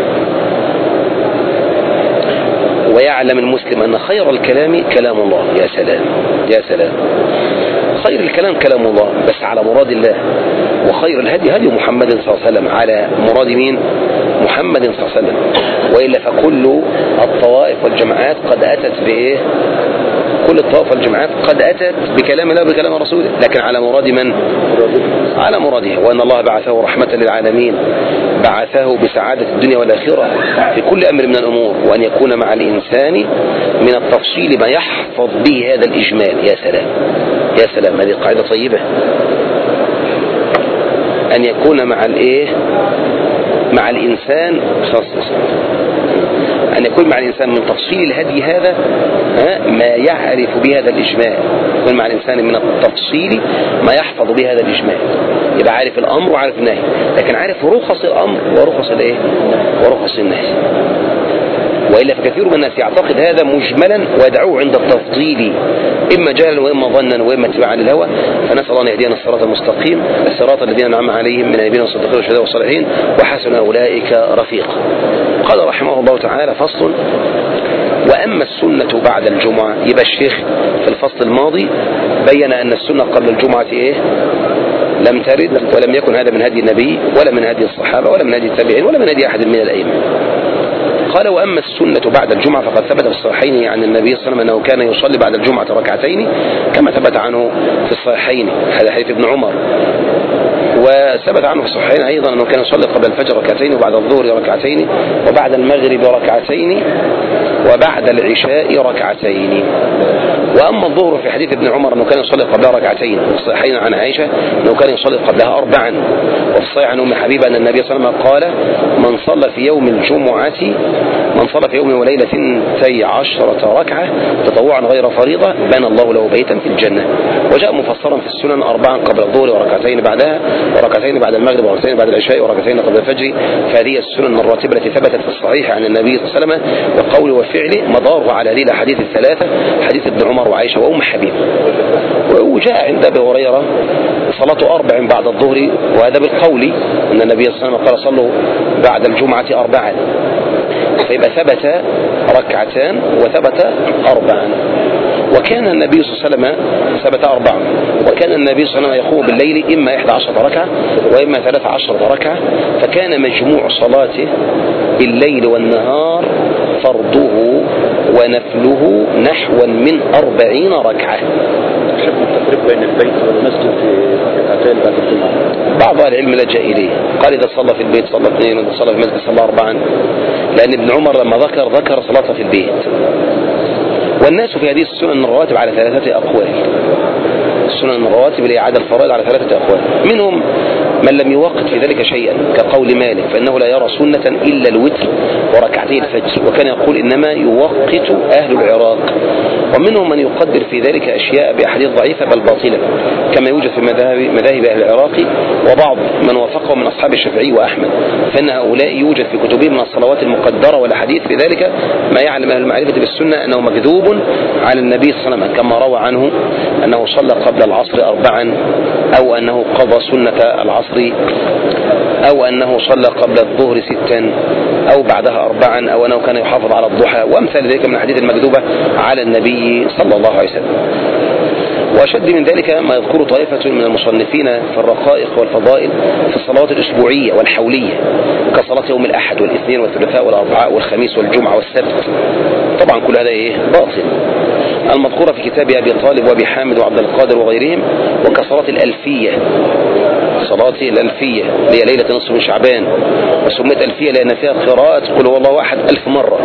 Speaker 1: ويعلم المسلم أن خير الكلام كلام الله. يا سلام يا سلام، خير الكلام كلام الله بس على مراد الله، وخير الهدي هدي محمد صلى الله عليه وسلم على مراد مين؟ محمد صلى الله عليه وسلم. وإلا فكل الطوائف والجماعات قد أتت بإيه؟ كل الطوائف والجماعات قد أتت بكلام الله بكلام رسوله، لكن على مراد من؟ على مراده. وأن الله بعثه رحمة للعالمين، بعثه بسعادة الدنيا والآخرة في كل أمر من الأمور، وأن يكون مع الإنسان من التفصيل ما يحفظ به هذا الإجمال. يا سلام يا سلام، هذه قاعدة طيبة. أن يكون مع الإيه؟ مع الإنسان أن يكون مع الإنسان من تفصيل الهدي هذا ما يعرف بهذا الإجمال، يكون مع الإنسان من التفصيل ما يحفظ بهذا الإجمال، يبقى عارف الأمر وعارف النهي، لكن عارف رخص الأمر ورخص الإيه؟ ورخص النهي. وإلا فكثير من الناس يعتقد هذا مجملا ويدعوه عند التفضيل، إما جهلا وإما ظنا وإما اتباعا للهوى. فنسأل الله أن يهدينا الصراط المستقيم، الصراط الذين أنعم عليهم من النبيين والصديقين والشهداء والصالحين وحسن أولئك رفيقا. قال رحمه الله تعالى: فصل. وأما السنة بعد الجمعة. يبقى الشيخ في الفصل الماضي بين أن السنة قبل الجمعة إيه؟ لم ترد، ولم يكن هذا من هدي النبي ولا من هدي الصحابة ولا من هدي التابعين ولا من هدي أحد من الأئمة. قال: وأما السنة بعد الجمعة فقد ثبت في الصحيحين عن النبي صلى الله عليه وسلم أنه كان يصلي بعد الجمعة ركعتين كما ثبت عنه في الصحيحين، هذا حديث ابن عمر. وثبت عنه في الصحيحين أيضا أنه كان يصلي قبل الفجر ركعتين وبعد الظهر ركعتين وبعد المغرب ركعتين وبعد العشاء ركعتين. وأما الظهر في حديث ابن عمر أنه كان يصلي قبلها ركعتين، وفي الصحيحين عن عائشة أنه كان يصلي قبلها أربعا، وفي الصحيح عن أم حبيبة أن النبي صلى الله عليه وسلم قال: من صلى في يوم الجمعة من من صلى في يوم وليلة اثنتي عشرة ركعة تطوعا غير فريضة بنى الله له بيتا في الجنة. وجاء مفسرا في السنن أربعا قبل الظهر وركعتين بعدها وركعتين بعد المغرب وركعتين بعد العشاء وركعتين قبل الفجر. فهذه السنن الراتبة التي ثبتت في الصحيح عن النبي صلى الله عليه وسلم وقوله وفعله مداره على هذه الأحاديث الثلاثة، حديث ابن عمر وعائشة وأم حبيب. وجاء عند أبي هريرة صلاة أربع بعد الظهر، وهذا بالقول أن النبي صلى الله عليه وسلم قال صلوا بعد الجمعة أربعا، فيبقى ثبت ركعتان وثبت أربعا. وكان النبي صلى الله عليه وسلم ثبت أربعا، وكان النبي صلى الله عليه وسلم يقوم بالليل إما إحدى عشرة ركعة وإما ثلاثة عشرة ركعة، فكان مجموع صلاته بالليل والنهار فرضه ونفله نحو من أربعين ركعة.
Speaker 2: التفريق بين البيت والمسجد في ركعتين بعد الجمعة.
Speaker 1: بعض أهل العلم لجأ إليه، قال إذا صلى في البيت صلى اثنين وإذا صلى في المسجد صلى أربعا، لأن ابن عمر لما ذكر ذكر صلاة في البيت. والناس في هذه السنن الرواتب على ثلاثة أقوال. السنن الرواتب لإعادة الفرائض على ثلاثة أقوال، منهم من لم يوقت في ذلك شيئا كقول مالك فإنه لا يرى سنة إلا الوتر وركعتي الفجر، وكان يقول إنما يوقت أهل العراق. ومنهم من يقدر في ذلك أشياء بأحاديث ضعيفة بل باطلة كما يوجد في مذاهب, مذاهب أهل العراق وبعض من وافقهم من أصحاب الشافعي وأحمد، فإن هؤلاء يوجد في كتبهم من الصلوات المقدرة والحديث في ذلك ما يعلم أهل المعرفة بالسنة أنه مكذوب على النبي صلى الله عليه وسلم، كما روى عنه أنه صلى قبل العصر أربعا، أو أنه قضى سنة العصر، أو أنه صلى قبل الظهر ستا، أو بعدها أربعا، أو أنه كان يحافظ على الضحى، وأمثال ذلك من الحديث المكذوبة على النبي صلى الله عليه وسلم. وأشد من ذلك ما يذكر طائفة من المصنفين في الرقائق والفضائل في الصلوات الأسبوعية والحولية كصلاة يوم الأحد والاثنين والثلاثاء والأربعاء والخميس والجمعة والسبت. طبعا كل هذا إيه؟ باطل. المذكورة في كتاب أبي طالب وأبي حامد وعبد القادر وغيرهم، وكصلاة الألفية، صلاة الألفية هي ليلة نصف من شعبان، وسميت ألفية لأن فيها قراءة قل هو الله أحد ألف مرة،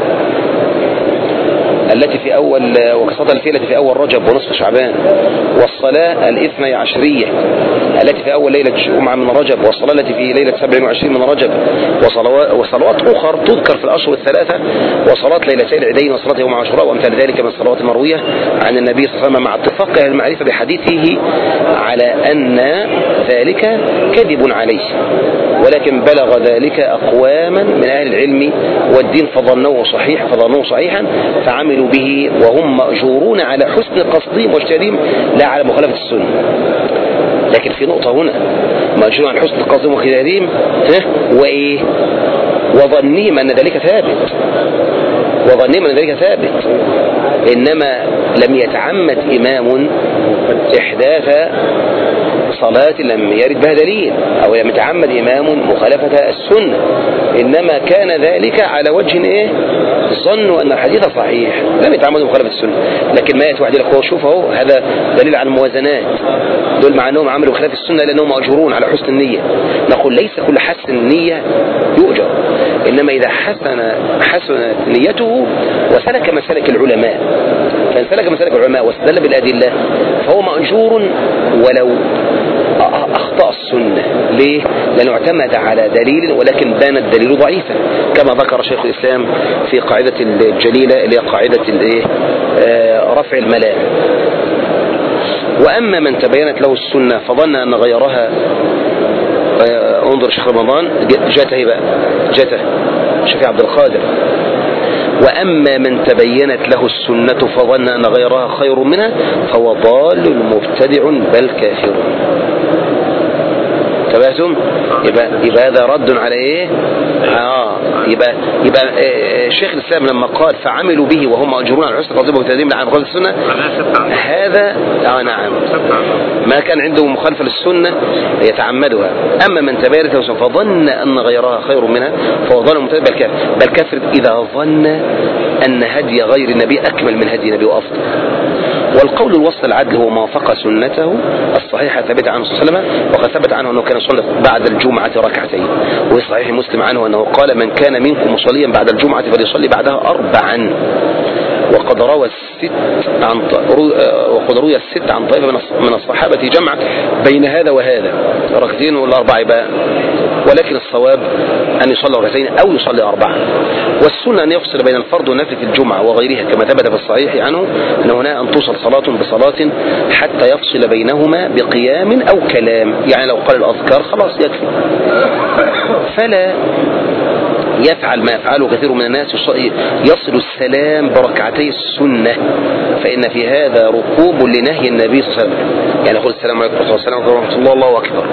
Speaker 1: التي في أول وكصلاة الألفية التي في أول رجب ونصف شعبان، والصلاة الاثنى عشرية التي في أول ليلة جمعة من رجب، والصلاة التي في ليلة سبع وعشرين من رجب، وصلوات أخرى تذكر في الأشهر الثلاثة، وصلاة ليلتي العيدين وصلاة يوم عاشوراء، وأمثال ذلك من الصلوات المروية عن النبي صلى الله عليه وسلم، مع اتفاق أهل المعرفة بحديثه على أن ذلك كذب عليه، ولكن بلغ ذلك أقواما من أهل العلم والدين فظنوه صحيح فظنوه صحيحا فعملوا به، وهم مأجورون على حسن قصدهم واجتهادهم لا على مخالفة السنة. لكن في نقطة هنا، مأجورون على حسن قصدهم واجتهادهم وإيه؟ وظنهم أن ذلك ثابت، وظنهم أن ذلك ثابت، إنما لم يتعمد إمام إحداث صلاة لم يرد بها دليل، أو لم يتعمد إمام مخالفة السنة، إنما كان ذلك على وجه إيه؟ ظنوا أن الحديث صحيح، لم يتعمدوا مخالفة السنة. لكن ما يأتي واحد يقول لك شوفوا هذا دليل على الموازنات، دول مع أنهم عملوا خلاف السنة لأنهم مأجورون على حسن النية. نقول ليس كل حسن النية يؤجر، إنما إذا حسن حسنت نيته وسلك مسالك العلماء، فإن سلك مسالك العلماء واستدل بالأدلة فهو مأجور ولو أخطأ السنة. ليه؟ لأنه اعتمد على دليل ولكن بان الدليل ضعيفا، كما ذكر شيخ الإسلام في قاعدة الجليلة اللي هي قاعدة رفع الملام. وأما من تبينت له السنة فظن أن غيرها، انظر شيخ رمضان جاته بقى جاته شيخ عبد القادر، وأما من تبينت له السنة فظن أن غيرها خير منها فهو ضال مبتدع بل كافر. تبعتم؟ يبقى, يبقى هذا رد على ايه؟ اه يبقى يبقى آه شيخ الإسلام لما قال فعملوا به وهم أجرون على حسن قصدهم وتقديم على مخالفة السنة، هذا اه نعم ما كان عنده مخالفة للسنة يتعمدها. أما من تبينت له فظن أن غيرها خير منها فهو ضال مبتدع بل كافر، بل كافر إذا ظن أن هدي غير النبي أكمل من هدي النبي وأفضل. والقول الوسط العدل هو ما وافق سنته الصحيحة ثبت عنه صلى الله عليه وسلم، وقد ثبت عنه أنه كان يصلي بعد الجمعة ركعتين، وفي صحيح مسلم عنه أنه قال من كان منكم مصليا بعد الجمعة فليصلي بعدها أربعا. وقد روى الست عن وقد روي الست عن طائفة من الصحابة جمع بين هذا وهذا ركعتين والأربع بقى، ولكن الصواب أن يصلي ركعتين أو يصلي أربعة. والسنة أن يفصل بين الفرض والنفل في الجمعة وغيرها كما ثبت في الصحيح عنه أن هنا أن توصل صلاة بصلاة حتى يفصل بينهما بقيام أو كلام، يعني لو قال الأذكار خلاص يكفي. فلا يفعل ما يفعله كثير من الناس، يصل السلام بركعتي السنة، فإن في هذا ركوب لنهي النبي صلى الله عليه وسلم، يعني يقول السلام عليكم ورحمة الله الله أكبر.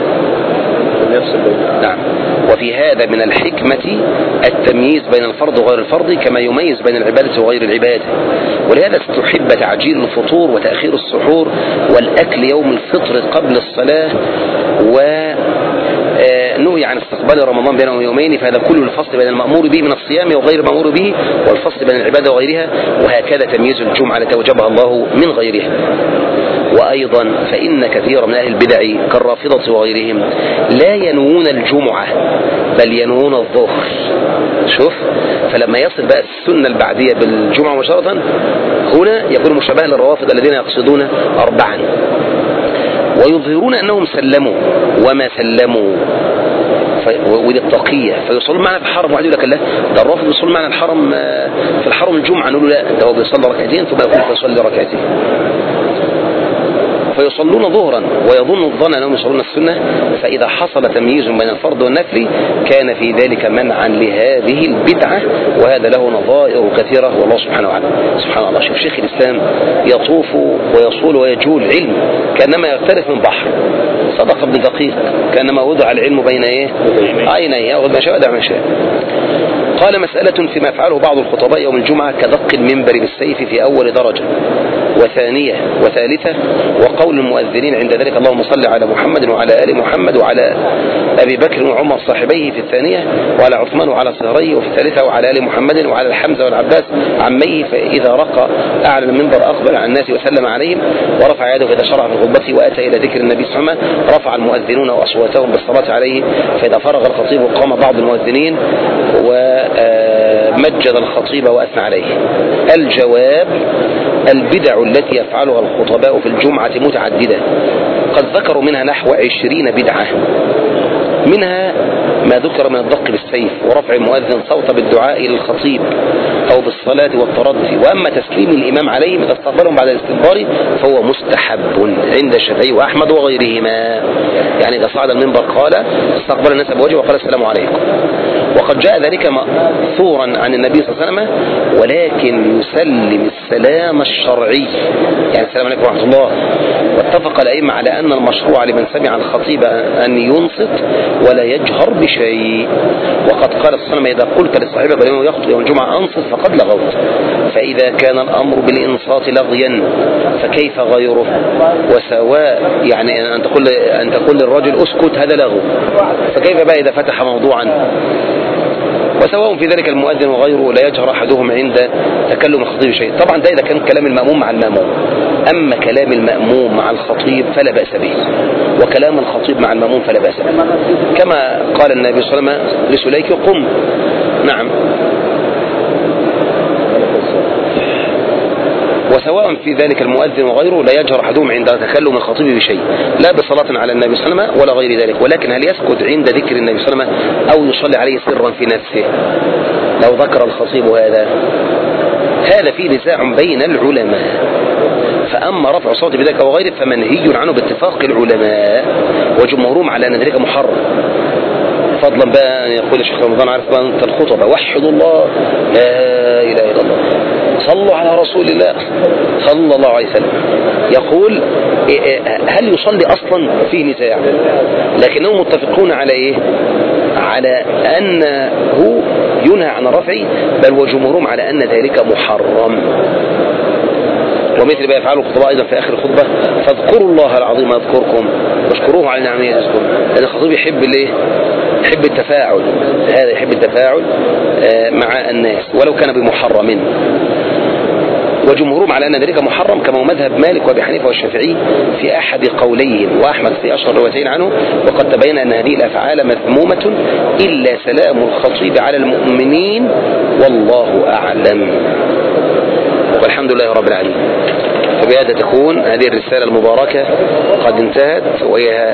Speaker 1: نعم. وفي هذا من الحكمة التمييز بين الفرض وغير الفرض كما يميز بين العبادة وغير العبادة، ولهذا استحب تعجيل الفطور وتأخير السحور والأكل يوم الفطر قبل الصلاة، و نهي عن استقبال رمضان بين يومين، فهذا كله الفصل بين المأمور به من الصيام وغير المأمور به، والفصل بين العبادة وغيرها، وهكذا تمييز الجمعة التي أوجبها الله من غيرها. وأيضا فإن كثير من أهل البدع كالرافضة وغيرهم لا ينوون الجمعة بل ينوون الظهر. شوف، فلما يصل بقى السنة البعدية بالجمعة مباشرة هنا يكون مشابه للروافض الذين يقصدون أربعا ويظهرون أنهم سلموا وما سلموا، ودي التقية، فيصلون معنا في الحرم. واحد يقول لك لا ده الرافض بيصلون معنا الحرم في الحرم الجمعة، نقول له لا ده هو بيصلي ركعتين ثم يقول بيصلي ركعتين، فيصلون ظهرا ويظن الظن أنهم يصلون السنة. فإذا حصل تمييز بين الفرض والنفل كان في ذلك منعا لهذه البدعة، وهذا له نظائر كثيرة والله سبحانه وتعالى. سبحان الله، شوف شيخ الإسلام يطوف ويصول ويجول علم كأنما يغترف من بحر، صدق ابن دقيق، كأنما وضع العلم بين ايه عينيه، يأخذ ما شاء ودع ما شاء. قال مسألة فيما يفعله بعض الخطباء يوم الجمعة كدق المنبر بالسيف في أول درجة وثانية وثالثة، وقول المؤذنين عند ذلك اللهم صل على محمد وعلى آل محمد وعلى أبي بكر وعمر صاحبيه في الثانية، وعلى عثمان وعلى صهريه وفي الثالثة، وعلى آل محمد وعلى الحمزة والعباس عميه، فإذا رقى أعلى المنبر أقبل على الناس وسلم عليهم ورفع يده إذا شرع في خطبته وأتى إلى ذكر النبي صلى الله عليه وسلم رفع المؤذنون أصواتهم بالصلاة عليه، فإذا فرغ الخطيب قام بعض المؤذنين ومجد الخطيب وأثنى عليه. الجواب: البدع التي يفعلها الخطباء في الجمعة متعددة، قد ذكروا منها نحو عشرين بدعة، منها ما ذكر من الدق بالسيف ورفع المؤذن صوت بالدعاء للخطيب أو بالصلاة والتردي، وأما تسليم الإمام عليهم إذا استقبلهم بعد الاستنبار فهو مستحب عند الشافعي وأحمد وغيرهما، يعني إذا صعد المنبر قال استقبل الناس بوجهه وقال السلام عليكم. وقد جاء ذلك مأثورا عن النبي صلى الله عليه وسلم، ولكن يسلم السلام الشرعي، يعني السلام عليكم ورحمة الله. واتفق الأئمة على أن المشروع لمن سمع الخطيب أن ينصت ولا يجهر بشيء، وقد قال صلى الله عليه وسلم إذا قلت لصاحبك اليوم يخطب يوم الجمعة أنصت فقد لغوت، فإذا كان الأمر بالإنصات لغيا فكيف غيره؟ وسواء يعني أن تقول أن تقول للرجل اسكت هذا لغو، فكيف بقى إذا فتح موضوعا؟ وسواء في ذلك المؤذن وغيره لا يجهر أحدهم عند تكلم الخطيب شيء. طبعا ده إذا كان كلام المأموم مع المأموم، أما كلام المأموم مع الخطيب فلا بأس به، وكلام الخطيب مع المأموم فلا بأس به، كما قال النبي صلى الله عليه وسلم لسليك قم. نعم. وسواء في ذلك المؤذن وغيره لا يجهر أحدهم عند تكلم الخطيب بشيء، لا بصلاة على النبي صلى الله عليه وسلم ولا غير ذلك، ولكن هل يسكت عند ذكر النبي صلى الله عليه وسلم أو يصلي عليه سرا في نفسه لو ذكر الخطيب هذا؟ هذا فيه نزاع بين العلماء، فأما رفع صوت بذلك وغيره فمنهي عنه باتفاق العلماء وجمهورهم على أن ذلك محرم، فضلا بقى أن يقول الشيخ رمضان عارف بقى أنت الخطبة وحدوا الله لا إله إلا الله صلوا على رسول الله صلى الله عليه وسلم، يقول هل يصلي أصلا؟ فيه نزاع، لكنهم متفقون على إيه؟ على أنه ينهى عن الرفع، بل وجمهورهم على أن ذلك محرم. ومثل ما يفعله الخطباء أيضا في آخر الخطبة فاذكروا الله العظيم يذكركم واشكروه على نعمه يذكركم، لأن الخطيب يحب الايه؟ يحب التفاعل، هذا يحب التفاعل مع الناس ولو كان بمحرم، وجمهورهم على أن ذلك محرم كما هو مذهب مالك وابي حنيفة والشافعي في أحد قوليهم، وأحمد في أشهر روايتين عنه، وقد تبين أن هذه الأفعال مذمومة إلا سلام الخطيب على المؤمنين والله أعلم. والحمد لله رب العالمين. فبهذا تكون هذه الرسالة المباركة قد انتهت، وهي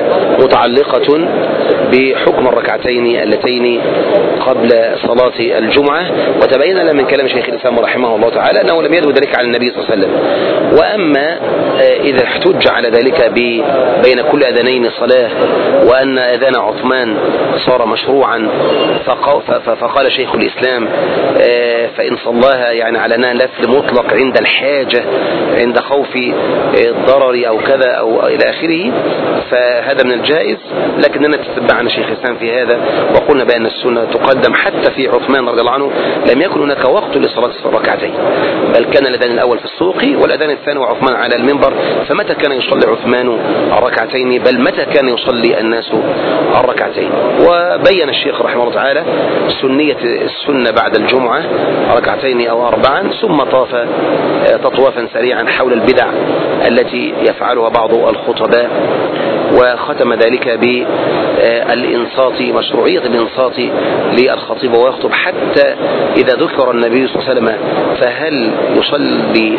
Speaker 1: متعلقة بحكم الركعتين اللتين قبل صلاة الجمعة. وتبين لنا من كلام شيخ الإسلام رحمه الله تعالى أنه لم يثبت ذلك عن النبي صلى الله عليه وسلم. وأما إذا احتج على ذلك بين كل أذانين صلاة، وأن أذان عثمان صار مشروعا، فقال شيخ الإسلام فإن صلاها يعني على أنها لفل مطلق عند الحاجة، عند خوف الضرر أو كذا أو إلى آخره، فهذا من الجائز. لكننا تتبعنا شيخ الإسلام في هذا وقلنا بأن السنة تقدم. حتى في عثمان رضي الله عنه لم يكن هناك وقت لصلاة الركعتين، بل كان الأذان الأول في السوق والأذان الثاني وعثمان على المنبر. فمتى كان يصلي عثمان الركعتين؟ بل متى كان يصلي الناس الركعتين؟ وبين الشيخ رحمه الله تعالى سنية السنة بعد الجمعة ركعتين أو أربعا، ثم طاف تطوافا سريعا حول البدع التي يفعلها بعض الخطباء، وختم ذلك بالإنصات، مشروعية الإنصات للخطيب ويخطب حتى إذا ذكر النبي صلى الله عليه وسلم فهل يصلي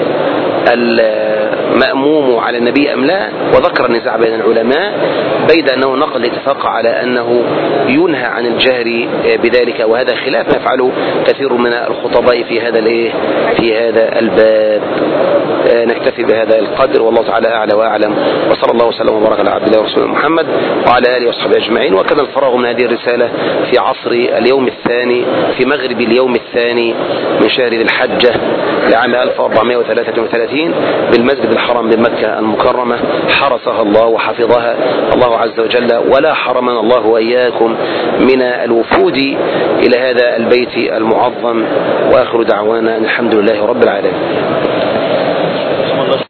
Speaker 1: المأموم على النبي أم لا. وذكر النزاع بين العلماء، بيد أنه نقل الاتفاق على أنه ينهى عن الجهر بذلك، وهذا خلاف ما يفعله كثير من الخطباء في هذا في هذا الباب. نكتفي بهذا القدر، والله تعالى أعلى وأعلم، وصلى الله وسلم وبارك على عبد الله ورسوله محمد وعلى آله وصحبه أجمعين. وكان الفراغ من هذه الرسالة في عصر اليوم الثاني، في مغرب اليوم الثاني من شهر ذي الحجة لعام ألف وأربعمائة وثلاثة وثلاثين بالمسجد الحرام بمكة المكرمة، حرسها الله وحفظها الله عز وجل، ولا حرمنا الله وإياكم من الوفود إلى هذا البيت المعظم. وآخر دعوانا الحمد لله رب العالمين.